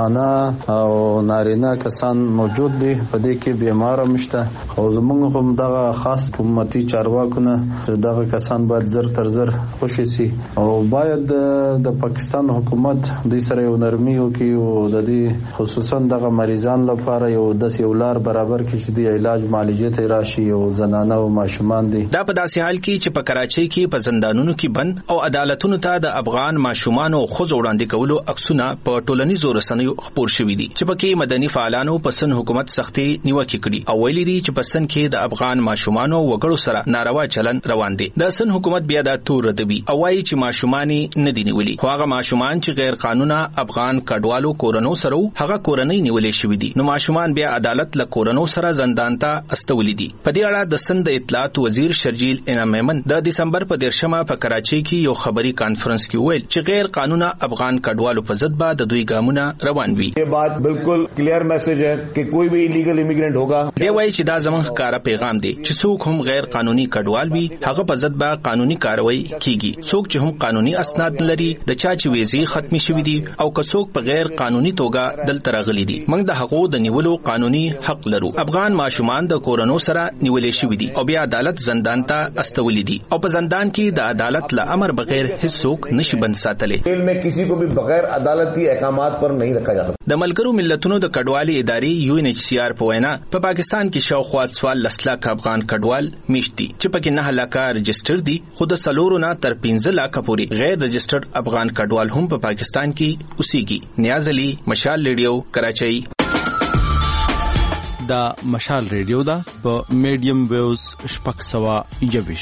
S24: زنانه او نارینه کسان موجود دي. په دې کې بیمار مشته او زموږ هم دغه خاص حکومتي چارواکونه دغه کسان باید زر تر زر خوشي سي او باید د پاکستان حکومت د سره یو نرمي وکړي او د دې خصوصا دغه مریضان لپاره یو د سیولار برابر کړي چې د علاج معالجې ته راشي او زنانه او ماشومان دي.
S4: دا په داسې حال کې چې په کراچۍ کې په زندانونو کې بند او عدالتونو ته د افغان ماشومان او خځو وړاندې کولو عکسونه په ټولنیزو رسنیو خپور شوي دي چې پکې مدني فعالانو په سن حکومت سختي نیوکه کړي او ویلي دي چې په سن کې د افغان ماشومان او وګړو سره ناروا چلن روان دي. د سن حکومت بیا دا تور ردوي او وايي چې ماشومان نه دي نیولي. هغه ماشومان چې غیر قانوني افغان کډوالو کورونو سره هغه کورنۍ نیولې شوې دي نو ماشومان بیا عدالت له کورونو سره زندان ته استولې دي. په دې اړه د سند اطلاعات وزیر شرجیل انعام میمن د دسمبر په دیرشمه په کراچۍ کې یو خبري کانفرنس کې ویل چې غیر قانوني افغان کډوالو په ضد به د دوی ګامونه روان وي.
S2: یہ بات بالکل کلیئر میسج ہے کہ کوئی بھی ایلیگل امیگرینٹ ہوگا.
S4: دی وایي چې دا زموږ ښکاره پیغام دی چې څوک هم غیر قانوني کډوال وي هغه په ضد به قانوني کاروایی کیږي. څوک چې هم قانوني اسناد لري د چا چې ویزې ختمي شوې دي او که څوک په غیر قانوني توګه دلته راغلي دي موږ د هغو د نیولو قانوني حق لرو. افغان ماشومان د کورونو سره نیولې شوي دي او بیا عدالت زندان ته استولي دي او په زندان کې د عدالت له امر بغیر هیڅ څوک نشي بند ساتلی.
S2: جیل میں کسی کو بھی بغیر عدالتی احکامات پر نہیں رکھا جا سکتا.
S4: د ملګرو ملتونو د کډوالي ادارې یو ان ایچ سی آر په وینا په پاکستان کې شاوخوا څوارلس لسلاک افغان کډوال میشت دي چې پکې نه لکه رجسټر دي خو د څلورو نه تر پنځه لکه پورې غیر رجسټرډ افغان کډوال هم په پاکستان کې اوسېږي. نیاز علي، مشال ریډیو، کراچۍ.
S5: دا مشال ریډیو دا په میډیم ویوز شپږ سوه یوویش.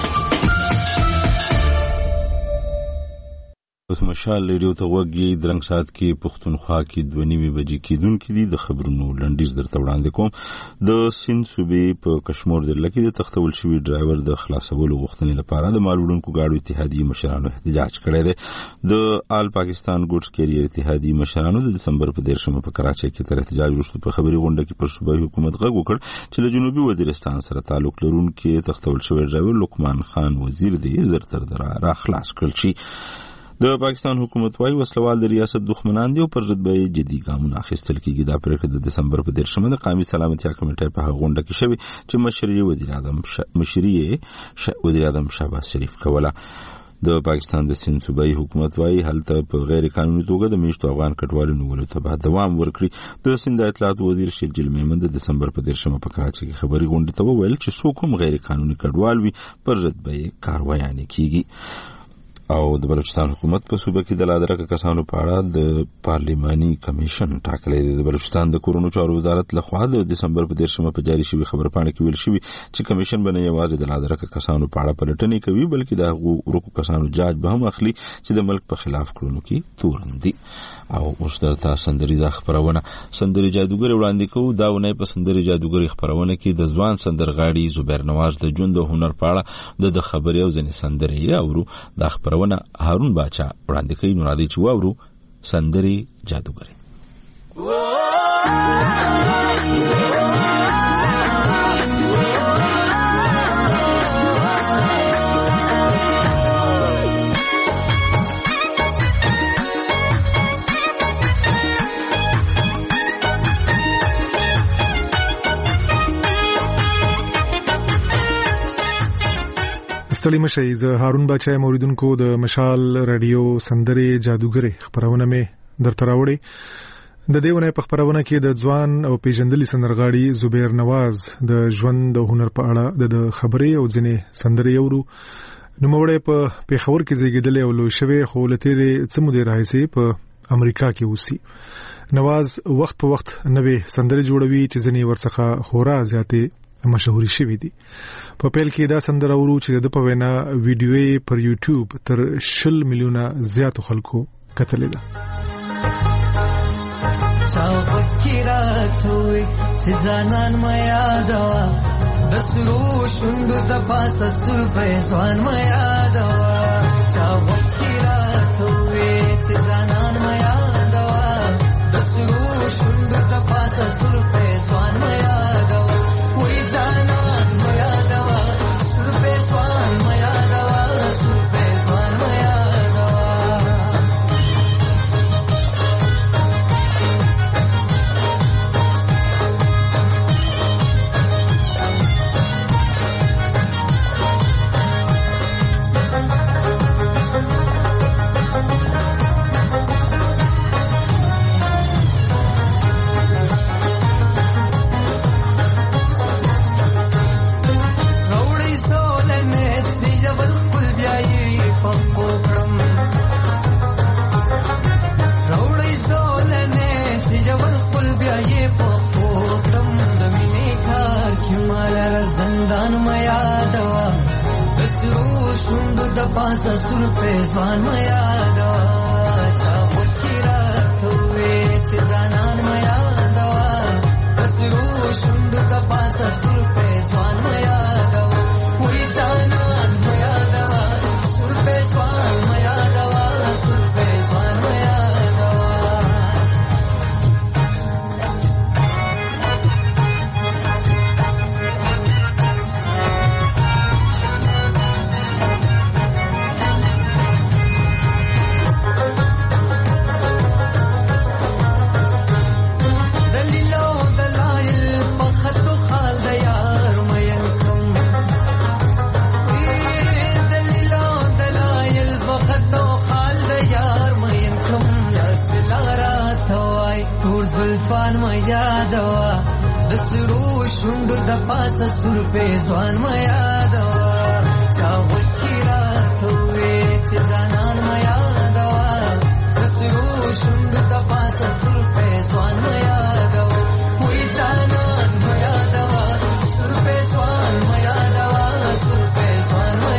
S1: اوس مشال ریډیو ته وګورئ. درنګ سات کې پښتونخوا کې دوه نیمې بجې کېدونکې دي. د خبرونو لنډیز درته وړاندې کوم. د سیند صوبې په کشمور ضلع کې د تختول شوي ډرایور د خلاصولو غوښتنې لپاره د مال وړونکو ګاډو اتحادیې مشرانو احتجاج کړی دی. د آل پاکستان ګوډز کیریئر اتحادیې مشرانو د دسمبر په دیرشمه په کراچۍ کې تر احتجاج وروسته په خبري غونډه کې پر صوبایي حکومت غږ وکړ چې له جنوبي وزیرستان سره تعلق لرونکي تختول شوی ډرایور لقمان خان وزیر دی زر تر دره را خلاص کړل شي. د پاکستان حکومت وايي وسلوال د ریاست دښمنان دي او پر ضد به جدي ګامونه اخیستل کیږي. دا پریکړه د دسمبر په دیرشمه د قومي سلامتیا کمیټې په غونډه کې شوې چې مشري وزیر اعظم مشري وزیر اعظم شهباز شریف کوله. د پاکستان د سیند صوبایي حکومت وايي هلته په غیر قانوني توګه د میشتو افغان کډوالو نیولو ته به دوام ورکړي. د سیند اطلاعات وزیر شیرجل میمن د دسمبر په دیرشمه په کراچۍ کې خبري غونډه ته وویل چې څوک هم غیر قانوني کډوال وي پر ضد به کاروایانې کیږي. او د بلوچستان حکومت په صوبه کې د لادرکه کسانو په اړه د پارلیماني کمیشن ټاکلی دی. د بلوچستان د کورونو چارو وزارت لخوا د دسمبر په دیرشمه په جاري شوي خبرپاڼه کې ویل شوي چې کمیشن به نه یوازې د لادرکه کسانو په اړه پلټنې کوي بلکې د هغو ورکو کسانو جاج به هم اخلي چې د ملک په خلاف کړنو کې تورن دي. او اوس درته سندریزه خبرونه سندري جادوګر وړاندې کوو. دا ونې په سندري جادوګر خبرونه کې د ځوان سندرغاړي زبیر نواز د ژوند او هنر په اړه د خبري او ځنې سندري اورو. دا خبرونه هارون باچا وړاندې کوي. نو راځي چې واورو سندري جادوګر.
S6: ستړي مشئ. زه هارون باچا موریدونکو د مشال رادیو سندري جادوګر خبرونه مې درته راوړي. د دې ونې په خبرونه کې د ځوان او پیژندلي سندرغاړي زبیر نواز د ژوند او هنر په اړه د خبرې او ځنې سندري اورو. نوموړی په پیښور کې زیږیدلی او لوی شوی خو له تېرې څه مودې راهیسې په امریکا کې اوسي. نواز وخت په وخت نوې سندري جوړوي چې ځنې ورڅخه خورا زیاتې مشهوري شوي دي. په پیل کې دا سندره ورو چې د په وینا ویډیو پر یوټیوب تر شل میلیونه زیاتو خلکو کتلې ده. چا فکرات وي سزانان ما یادوا د سرو شوندو د پاسه سر په ځوان ما یادوا. چا فکرات وي سزانان ما یادوا د سرو شوندو د پاسه سر په ځوان ما یادوا. وای ځانان ما یادوا سر په ځوان ما یادوا سر په ځوان ما یادوا. پاسا سر په ځوان ما یادوا. چا فکرات وي چې ځانان ما یادوا کسرو شوند د پاسا سر په ځوان ما یادوا. وای ځانان ما یادوا
S7: یادوا د سرو شوندو د پاسه سر په ځوان ما یادوا چا وکیرا توې چې ځانان ما یادوا د سرو شوندو د پاسه سر په ځوان ما یادوا وې ځانان ما یادوا سر په ځوان ما یادوا سر په ځوان ما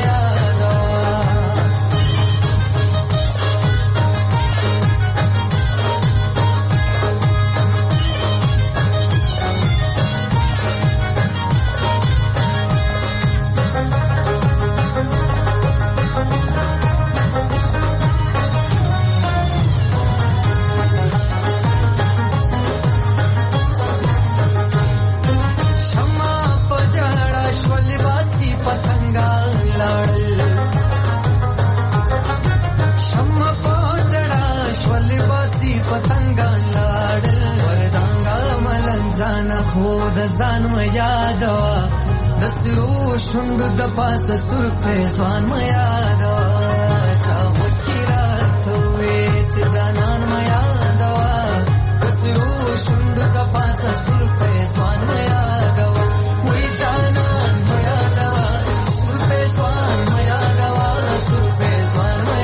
S7: ځان ما یادوا د سرو شوندو د پاسه سر په ځوان ما یادوا چا وکیرا توې چې ځانان ما یادوا د سرو شوندو د پاسه سر په ځوان ما یادوا وې ځانان ما یادوا سر په ځوان ما یادوا سر په ځوان ما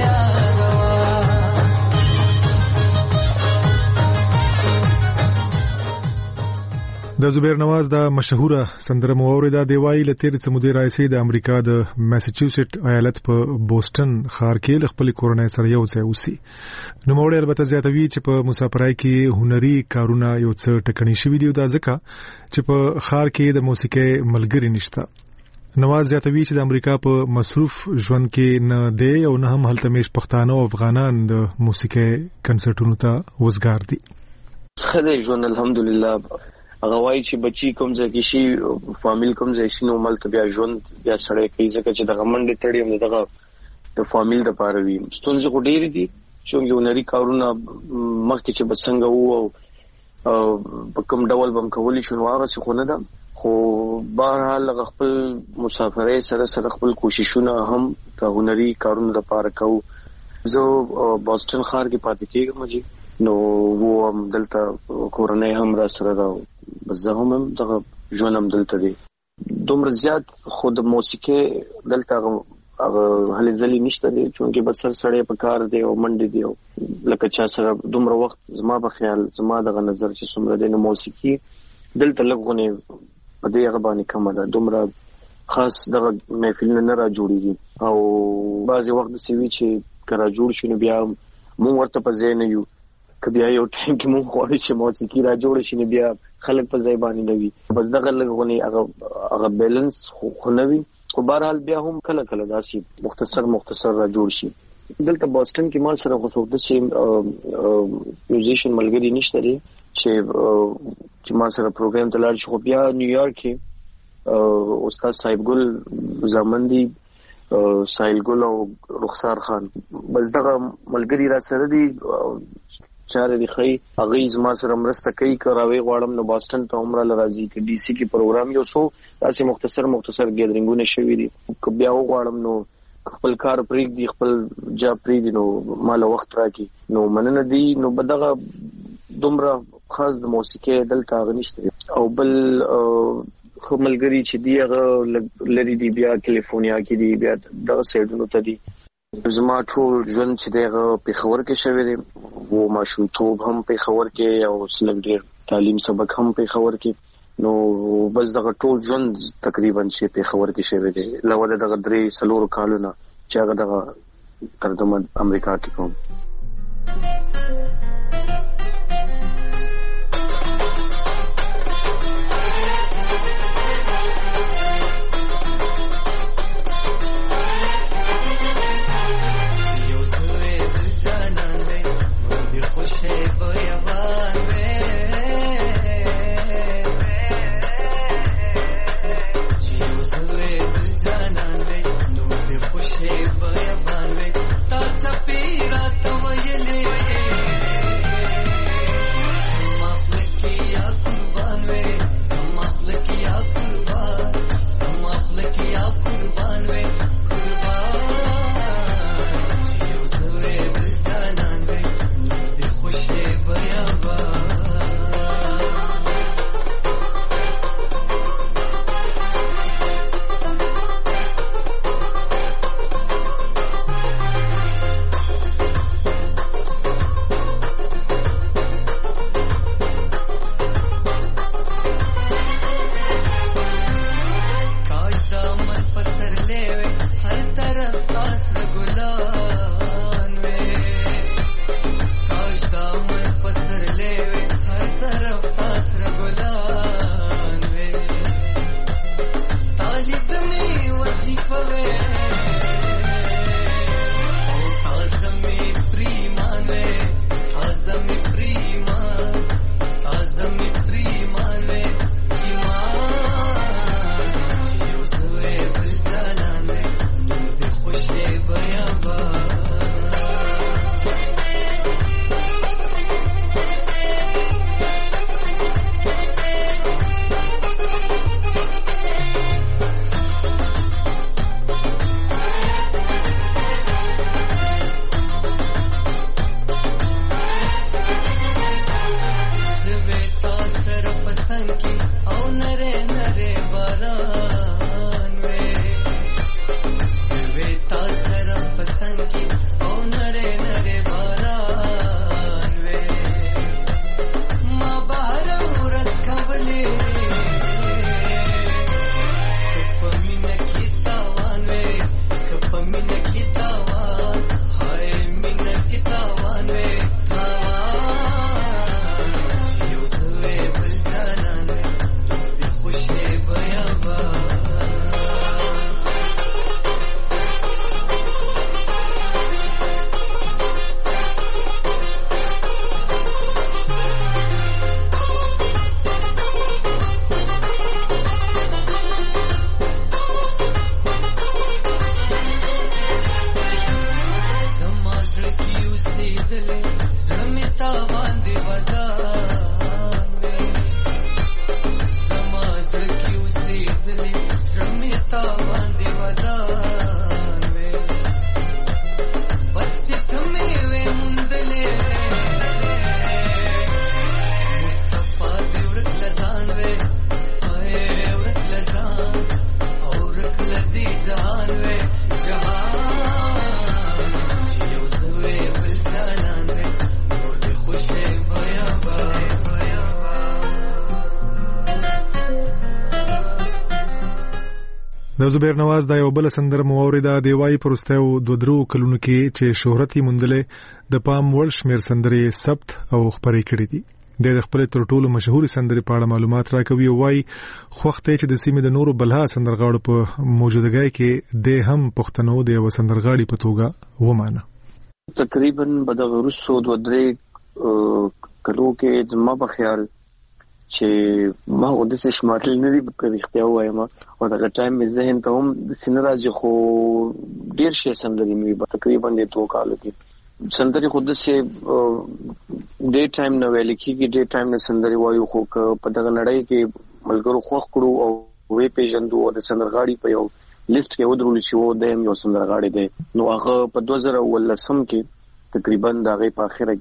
S6: د زبیر نواز دا مشهوره سندره مو اوریدا دی وایي لته د سمودي رئیسي د امریکا د ماساچوسټ ایالت په بوسټن ښار کې خپل کورنۍ سره یو ځای اوسي. نو موږ البته زیاتوي چې په مسافرای کې هنري کارونه یو څه ټکني شوی دی دا ځکه چې په ښار کې د موسیقي ملګری نشته. نواز زیاتوي چې د امریکا په مصروف ژوند کې نه دی او نه هم هلته مش پښتانه او افغانان د موسیقي کنسرټونو ته وزګار دي.
S8: خدای ژوند الحمدلله هغه وایي چې بچي کوم ځای کې شي فامیل کوم ځای شي نو ملته بیا ژوند بیا سړی کوي ځکه چې دغه منډې تړي هم دغه د فامیل دپاره وي. ستونزې خو ډېرې دي چې هنري کارونه مخکې چې به څنګه وو او په کوم ډول به هم کولی شو نو هغسې خو نه ده خو بهرحال هغه خپل مسافرۍ سره سره خپل کوششونه هم د هنري کارونو دپاره کوو. زه بوسټن ښار کې پاتې کېږم جي نو و هم دلته کورنۍ هم را سره ده زه هم هم دغه ژوند هم دلته دی. دومره زیات خو د موسیقۍ دلته هغه هلې ځلې نشته دی چونکې بس هر سړی په کار دی او منډې دی او لکه چا سره دومره وخت زما په خیال زما دغه نظر چې څومره دی نو موسیقي دلته لږ غونې په دې هغه باندې کمه ده دومره خاص دغه محفلونه نه را جوړېږي او بعضې وخت داسې وي چې که را جوړ شي نو بیا مونږ ورته په ځای نه یو که بیا یو ټایم کې مونږ غواړو چې موسیقي را جوړه شي نو بیا خلک په ځای باندې نه وي بس دغه لږ غونې هغه هغه بیلنس خو نه وي خو بهرحال بیا هم کله کله داسې مختصر مختصر را جوړ شي. دلته بوسټن کې ما سره خو څوک داسې میوزیشن ملګري نشته دی چې چې ما سره پروګرام ته لاړ شي خو بیا نیویارک کې استاد صاحب ګل زامن دي سایل ګل او رخسار خان بس دغه ملګري را سره دي چاره دی خی هغه زما سره مرسته کوي کراوي غواړم نو بوسټن ته عمره لراځي کې ډي سي کې پروګرام یو سو داسې مختصر مختصر ګیدرینګونه شوي دي که بیا وغواړم نو خپل کار پرېږدي خپل جاب پرېږدي نو ماله وخت راکړي نو مننه دي نو به دغه دومره خاص د موسیقۍ دلته هغه نشته او بل خو ملګري چې دی هغه لري دي بیا کیلیفورنیا کې دي بیا دغه سایډونو ته دي. زما ټول ژوند چې دی هغه پېښور کې شوی دی و ماشومتوب هم پېښور کې او لږ ډېر تعلیم سبق هم پېښور کې نو بس دغه ټول ژوند تقریبا چې پېښور کې شوی دی له وجه دغه درې څلورو کالونه چې هغه دغه ترجمه امریکا کې کوم.
S6: د زبیر نواز د یو بل سندره مورده دی وای پرستو دو درو کلونو کې چې شهرت یې مندلې د پام وړ شمیر سندرې ثبت او خبرې کړې دي د خپل تر ټولو مشهور سندرې په اړه معلومات راکوي او وای خوخته چې د سیمې د نورو بلها سندرغاړو په موجودګۍ کې د هم پښتنو د و سندرغاړي په توګه ومانه.
S8: تقریبا بدغه روسو د درې کلو کې زما په خیال چې ما د څه شمارل نه دی په اختیار وایم او دا ټایم مې ذهن ته هم سینراج خو ډیر شي سندري مې تقریبا د تو کال کې سندري خود سه ډې ټایم نو ویل کېږي ډې ټایم نه سندري وایو خو په دغه نړۍ کې ملګرو خوخ کړو او وې پیژندو او د سندرغاړي په یو لیست کې ودرول شي او د یو سندرغاړي دی نو هغه په دوه زره ولسم کې تقریبا د هغه په اخره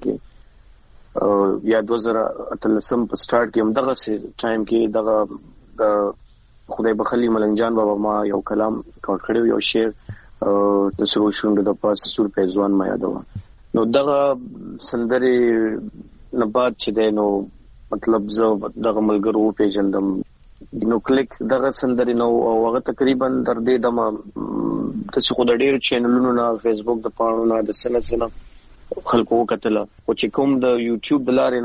S8: کې یا دوه زره اتلسم په سٹارټ کې هم دغه سي ټایم کې دغه د خدای بخلی ملنګ بابا ما یو کلام ریکارډ کړو یو شعر د سرو شوند د پاس سور په ځوان ما یادو نو دغه سندري نه بعد چې دی نو مطلب زه دغه ملګرو پیژندم نو کلیک دغه سندري نو او هغه تقریبا تر دې دمه د څه خو د ډېر چینلونو نه فیسبوک د پاڼو نه د سنه سنه خلکو کتل او چې کوم د یوټیوب د لارې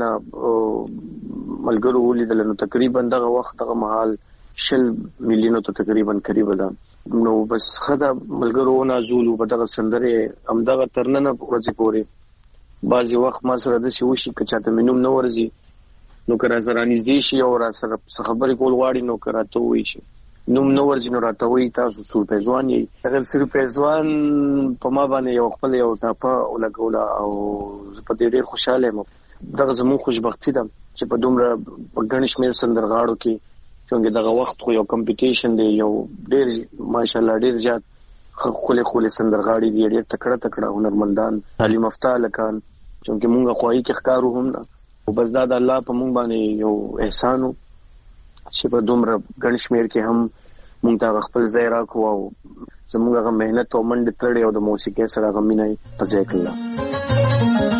S8: نه ملګرو ولیدل نو تقریبا دغه وخت دغه محل شل میلیونو ته تقریبا قریب ده نو بس خدا ملګرو نازول په دغه سندري هم دغه ترننه ورځي پوري بعضي وخت ما سره د شي وشي کچاته مينوم نو ورزي نو کرا سره نږدې شي او را سره خبرې کول غواړي نو کراته وي شي نوم نو ورځي نو راته وي تاسو سور پېزوان یې اگر سور پېزوان په ما باندې یو خپل یو ټاپه ولګولا او په دې ډېر خوشاله یم دغه زموږ خوشبختی ده چې په دومره غنیش میر سندرغاړو کې څنګه دغه وخت خو یو کمپټیشن دی یو ډېر ماشاءالله ډېر زیات خولې خولې سندرغاړي دي ډېر تکړه تکړه هنرمندان تعلیم یافته لکان چې موږ خوایي کې ښکارو هم نه او بس دا د الله په مونږ باندې یو احسانو چې په دومره ګڼشمیر کې هم مونږ ته خپل ځای راکو او زموږ هغه مهنت او منډه تړي او د موسیقۍ سره هغه مینه په ځای کړله.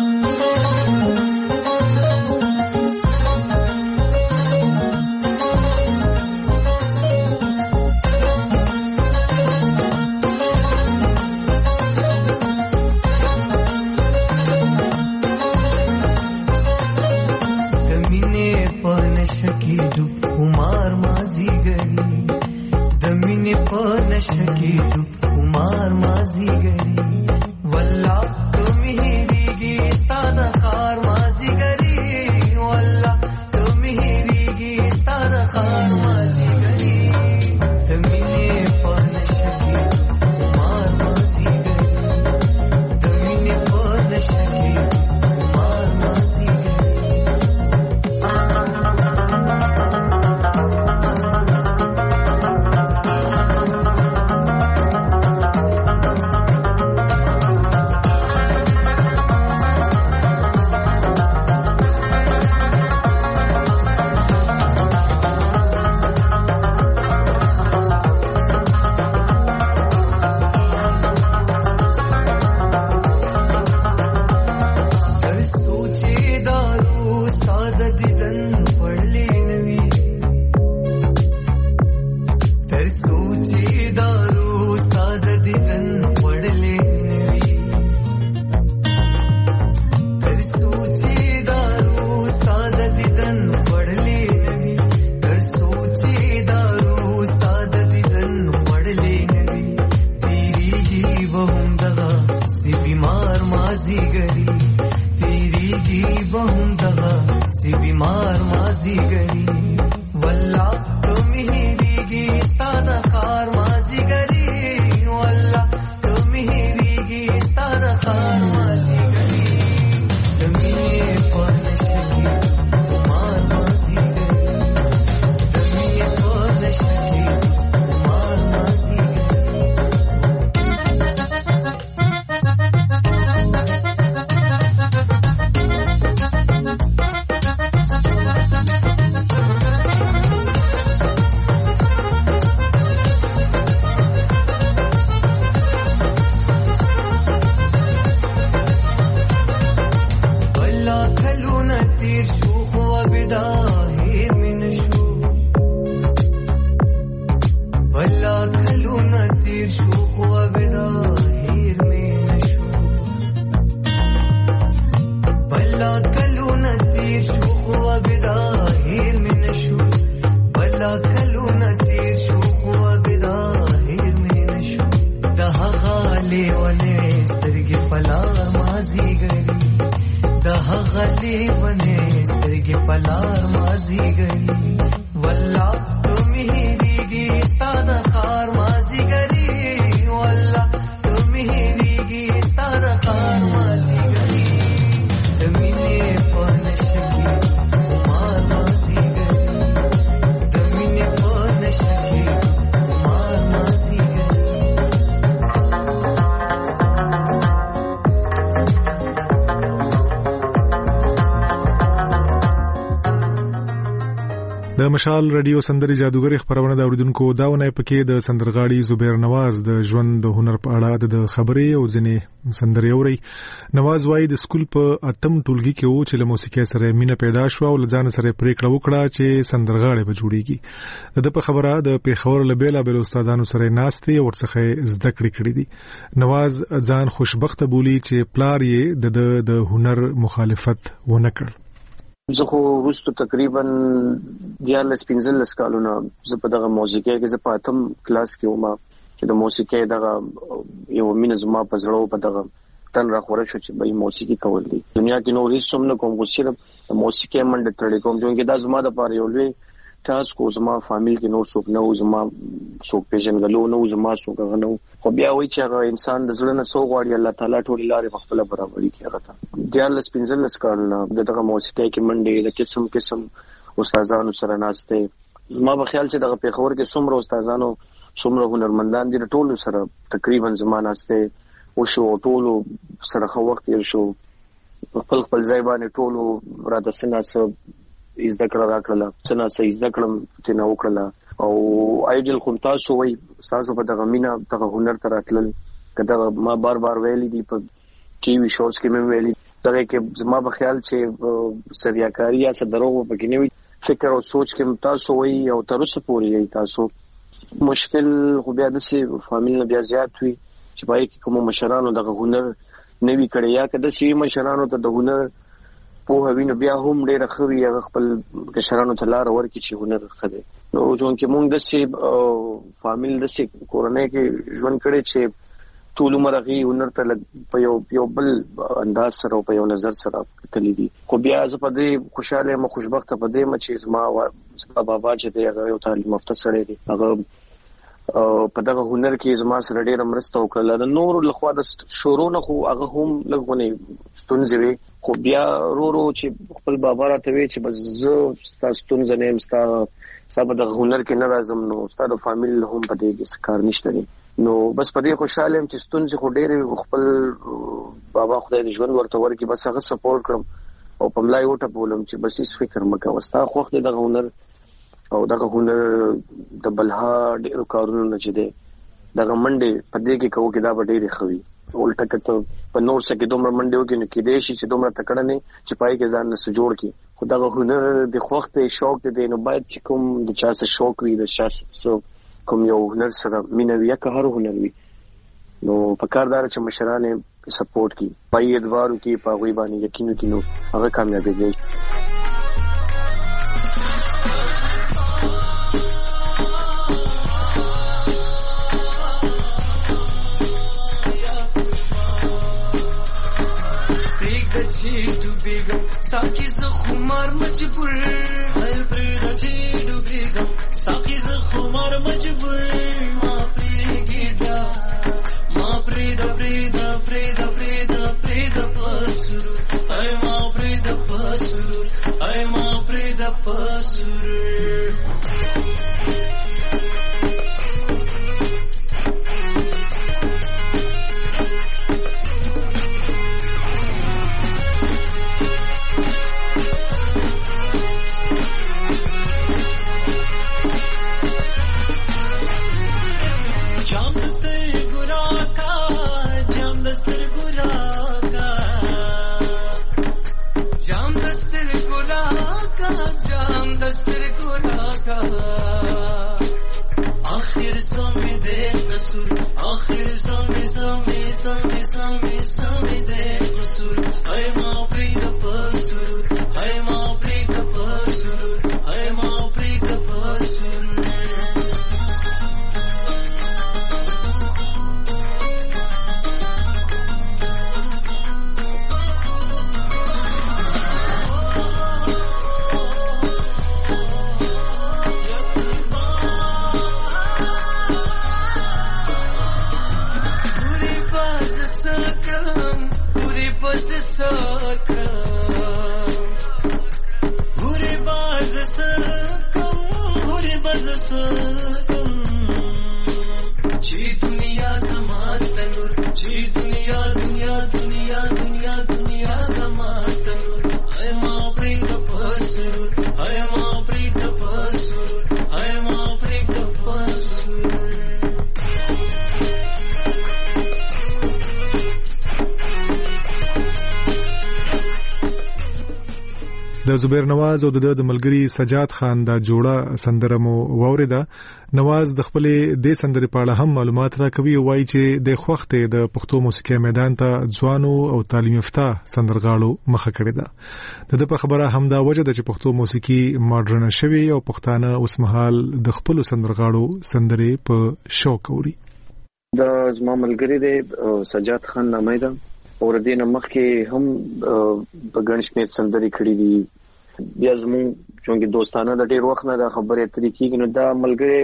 S7: لیونه سترګې پلار مازی گری ده غلی ونه سترګې پلار مازی گری والله تم هیریږي ستاد خار مازی گری والله تم هیریږي ستاد خار مازی گری دمینه پنشکی مار مازی گری دمینه پنشکی مار مازی گری
S6: د مشال رادیو سندري جادوګر خبرونه د اوریدونکو داونه پکې د سندرغاړي زبیر نواز د ژوند د هنر په اړه د خبرې او ځنې سندري اوري. نواز وايي د سکول په اتم ټولګي کې و چې له موسیقي سره مینه پیدا شو او ځان سره پریکړه وکړه چې سندرغاړي به جوړیږي. د په خبره د پیښور لبیلا بل استادانو سره ناستي او ورڅخه زده کړې کړې دي. نواز ځان خوشبخته بولی چې پلار یې د د هنر مخالفت ونه کړ.
S8: زه خو وروسته تقریبا دیارلس پنځلس کالونه زه په دغه موسیقۍ کې زه په اتم کلاس کې وم چې د موسیقۍ دغه یو مینه زما په زړه په دغه تن راخوره شو چې به موسیقي کول دي. دنیا کې نور هیڅ هم نه کوم، خو صرف موسیقۍ منډه تړلې کوم چې دا زما د پاره یو لوی تاسو کو زما فامیل کې نور څوک نه و، زما څوک پیژنګلو نه و، زما څوک غنو. خو بیا وایي چې هغه انسان د زړه نه سو غواړي الله تعالی ټول لارې په خپل برابرۍ کې هغه ته دیارلس پنځلس کالونه دغه موسیقۍ کې منډې د قسم قسم استادانو سره ناشته. زما په خیال چې دغه پیښور کې څومره استادانو څومره هنرمندان دي ټول سره تقریبا زما ناشته او شو ټول سره خو وخت یې شو خپل خپل ځای باندې ټول را د سناسه از د کړه راکړه سناسه از د کړم چې نو کړه او ایډل خو تاسو وای تاسو په دغه مینا دغه هنر تر اتل کدا ما بار بار ویلي دي په ټي وي شوز کې مې ویلي دغه کې زما په خیال چې سریاکاری یا څه دروغ پکې نه وي، فکر او سوچ کې تاسو وای او تر اوسه پورې تاسو مشکل خو بیا د سي فامیل نه بیا زیات وي چې پای کې کوم مشرانو دغه هنر نوي کړی یا کده سي مشرانو ته د هنر په هوینو بیا هم ډېر خوي هغه خپل کشرانو ته لار ورکړي چې هنر خده. نو ځکه موږ د سي فامیل د سي کورنۍ کې ژوند کړي چې ټول عمر غي هنر ته په یو یو بل انداز سره په یو نظر سره کلی دي. خو بیا زه په دې خوشاله م خوشبخته په دې م چې ما زما بابا چې دی هغه یو تعلیم یافته سره دی، هغه په دغه هنر کې زما سره ډېر مرسته وکړه. د نور لخوا د شورو نه خو هغه هم لګونه ستونزې وي، خو بیا رو رو چې خپل بابا راته وی چې بس زه تاسو ستونزې نه مستا سبا د هنر کې نه راځم نو ستاسو فامیل هم په دې کې کار نشته دي. نو بس په دې خوشاله یم چې ستونزې خو ډېر خپل بابا خدای دې ژوند ورته ورکړي، بس هغه سپورټ کړم او په ملای وټه بولم چې بس هیڅ فکر مکه وستا خو خدای دغه هنر او دغه هنر د بلها ډېر کارونه نه چي دي دغه منډه په دې کې کوو کې دا ډېر خوي ولټه کته په نور څه کې دومره منډه وکړي نو کې دې شي چې دومره تکړه نه چې پای کې ځان نه جوړ کی. خو دغه هنر د خوخت شوق دی نو باید چې کوم د چا څه شوق وي د چا څه کوم یو هنر سره مینه وي که هر هنر وي نو په کاردار چې مشرانه سپورټ کی پای ادوارو کی په غوي باندې یقین وکړي نو هغه کامیابی دی.
S7: साकी ज खुमार मजबूर है प्रेरा जी डूबेगा साकी ज खुमार मजबूर मां प्रेगिदा मां प्रेदा प्रेदा प्रेदा प्रेदा प्रेदा पसुर ay मां प्रेदा पसुर ay मां प्रेदा पसुर आखिर समय दे कसूर आखिर समय समय समय समय समय दे कसूर है मां प्रीत पसूर है मां प्रीत पसूर है मां प्रीत पसूर باز سکم هوری باز سکم هوری باز سکم چی دنیا زمان تنور چی دنیا دنیا دنیا دنیا دنیا زمان تنور های ما پریگ پسرور های ما پریگ پسرور های ما پریگ پسرور.
S6: د زبیر نواز او د ملګری سجاد خان دا جوړه سندره مو واوریده. نواز د خپل د سندرې په اړه هم معلومات راکوي او وایي چې د خوخته د پښتو موسیقي میدان ته ځوانو او تعلیم یافته سندرغاړو مخه کړې ده. د په خبره هم دا وجه ده چې پښتو موسیقي ماډرن شوی او پښتانه اوس مهال د خپل سندرغاړو سندرې په شوق اوري.
S8: د زما ملګری دی سجاد خان نامه ده او د دې مخکې هم په ګڼشمیر سندرې کړې دي. بیا زموږ چونګې دوستانه د ډېر وخت نه د خبرې اترې کېږي نو دا ملګری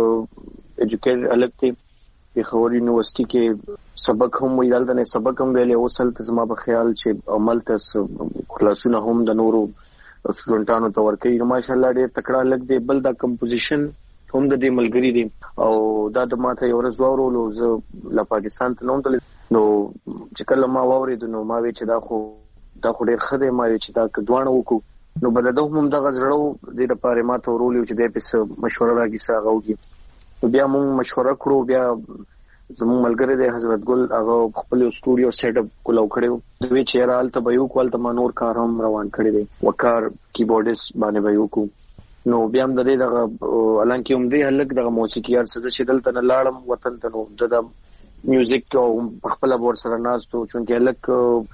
S8: ایجوکیټډ الګ دی په خوري یونیورسيټي کې سبق هم ویل نه سبق هم ویلې اوسل ته زما په خیال چې عمل تاسو کلاسونه هم د نورو سټوډنټانو ته ورکړي نو ماشاءالله ډېر تکړه الګ دی. بل دا کمپوزیشن هم د دې ملګری دی او دا د ماته یو ورځ وورولو زه ل پاکستان ته نوم تل نو چې کله ما واورید نو ما وی چې دا خو دا خو ډېر خدای ما وی چې دا کډوانه وکړو نو بلته هم دغه زړه د لپاره ما ته ورولې چې د پس مشوره راګي ساغوږي. بیا موږ مشوره کړو. بیا زموږ ملګری دی حضرت ګل هغه خپل استودیو سیټ اپ کولو کړو دوی چې رال ته به یو کول ته مانور کار هم روان کړی دی وکار کیبورډست باندې به یو کو نو بیا هم د دې دغه الانکه هم دې هلک دغه موسیقي ارسه چې دلته نه لاړم وطن ته نو د میوزیک او خپل ور سره ناز ته چونکه الک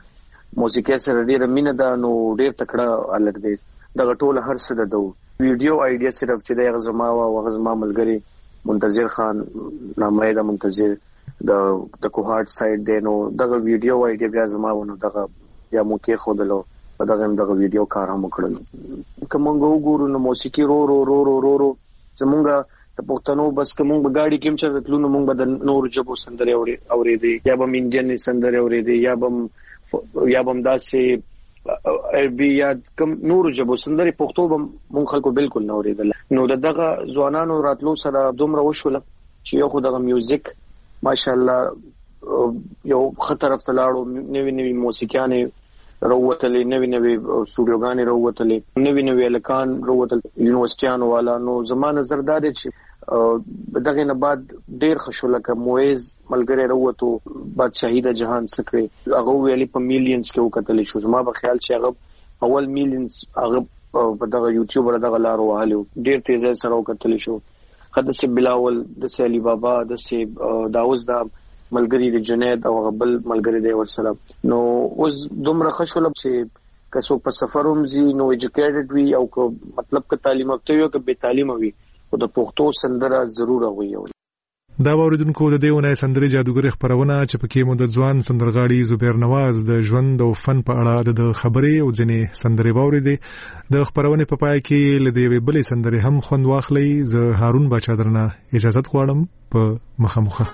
S8: موسیقي سره ډیر مینه ده نو ډیر تکړه الک دی دغه ټول هر څه ده ویډیو آیډیا صرف چې د غزما او غزما ملګری منتظر خان نامه ده منتظر د د کوهارت سایډ دی نو دغه ویډیو آیډیا بیا زما ونه دغه یا مو کې خودلو په دغه دغه ویډیو کار هم کړل کومه وګورو نو موسیقي رو رو رو رو رو, رو زمونږه د پښتنو بس کوم غاډي کوم چې تلونو مونږ د نور جبو سندره اوري اورېدي یا به انډین سندره اورېدي یا به یا به داسې عربي یا کوم نور جبو سندره پښتو به مونږ خلکو بالکل نه اورېدل. نو دغه ځوانانو راتلو سره دومره وشول چې یو خو دغه میوزیک ماشاءالله یو خطر افلاړو نوې نوې موسیقيانه روتلې نوې نوې سټوډیوګانې روتلې نوې نوې الکان روتل یونیورسيټیانو والا نو زمانه زرداد چې دغه نه بعد ډېر خوشاله ک مویز ملګری وروته بادشاہي د جهان سکري هغه ویلي په میلیونز کې وکټل شو. زما په خیال چې هغه اول میلیونز هغه په دغه یوټیوبر دغه لارو وهلو ډېر تیزه سره وکټل شو. خدای سي بلاول د سالي بابا د سي داوز دا ملګری د جنید او غبل ملګری دی ورسره نو اوس دومره خوشاله چې کڅو په سفروم زی نو ایجوکیټډ وی او مطلب ک تعلیم یافته یو ک به تعلیم وی او د پښتو سندره ضرور وي.
S6: دا اوریدونکو د دیونه سندري جادوګر خبرونه چې پکې مو د ځوان سندرغاړي زبیر نواز د ژوند او فن په اړه د خبرې او ځنې سندري واوریدي. د خبرونه په پای کې لدی بلې سندري هم خوند واخلي. زه هارون بچا درنه اجازه غواړم په مخامخه.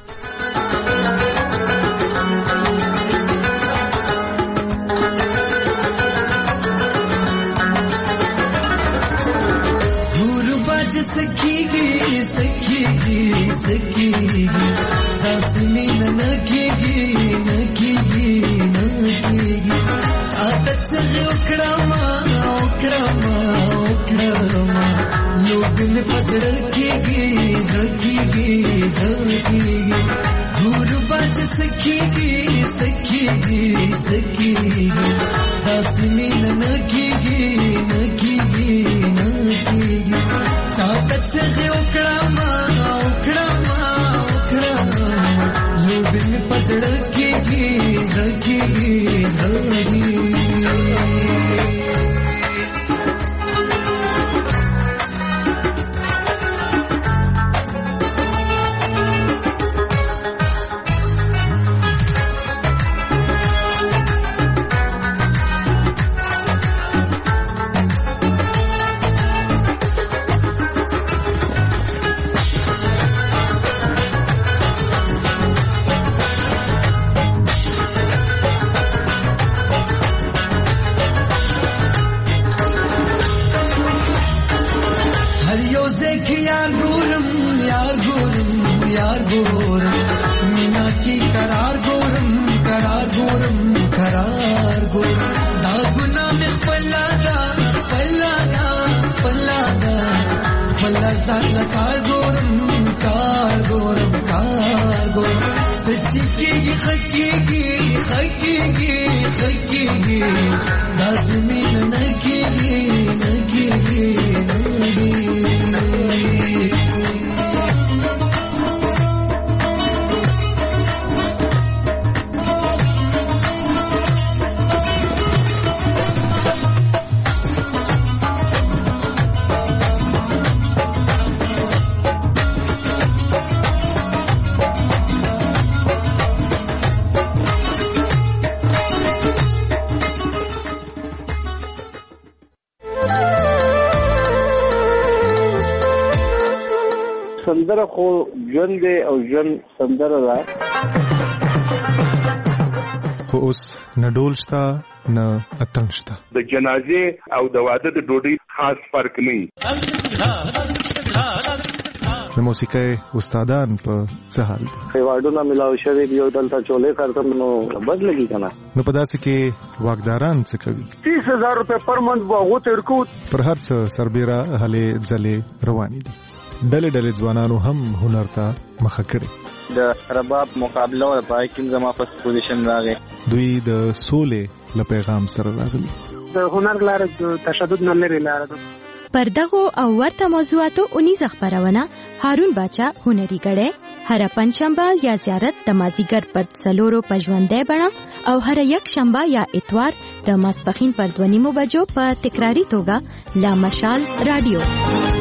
S7: सखीगी सखीगी सखीगी हंसनी नकीगी नकीगी नकीगी सादत से उकड़ामा उकड़ामा उकड़ामा लोगन पसड़ कीगी सखीगी सखीगी गुरबाज सखीगी सखीगी सखीगी हंसनी नकीगी नकीगी नकीगी सादत से उकड़ामा उकड़ामा उकड़ामा लोगन पसड़ कीगी सखीगी सखीगी. ځان له کار ګورم کار ګورم کار ګورم سچکیږي خکیږي خکیږي خکیږي لازمین نکیږي نکیږي
S8: سندره خو ژوند دی او ژوند سندره ده
S6: خو اوس نه ډول شته نه اتڼ شته
S9: د جنازې او د واده د ډوډۍ خاص فرق نه
S6: د موسیقۍ استادان په څه حال دي
S8: ایوارډونه ملاو شوي دي او دلته چولې کارتم نو بد لګي کنه
S6: نو په داسې کې واګداران څه کوي
S8: تیس هزار روپے پر منت باغو ترکو
S6: پر هر څه سربېره هلې ځلې روانې دي ډلې ډلې ځوانانو هم هنر ته مخه کړي
S23: د رباب مقابله او پای کې زما په پوزیشن راغی
S6: دوی د سولې له پیغام سره راغلي
S10: د هنر لاره د تشدد نه لري لاره ده
S12: پر دغه او ورته موضوعاتو اونیزه خبرونه هارون باچا هنري غړې هر پنځشنبه یا زیارت د مازیګر پر څلورو پژوندې بڼه او هر یک شنبه یا اتوار د ماسپخین پر دوه نیمو بجو په تکراری توګه لا مشال رادیو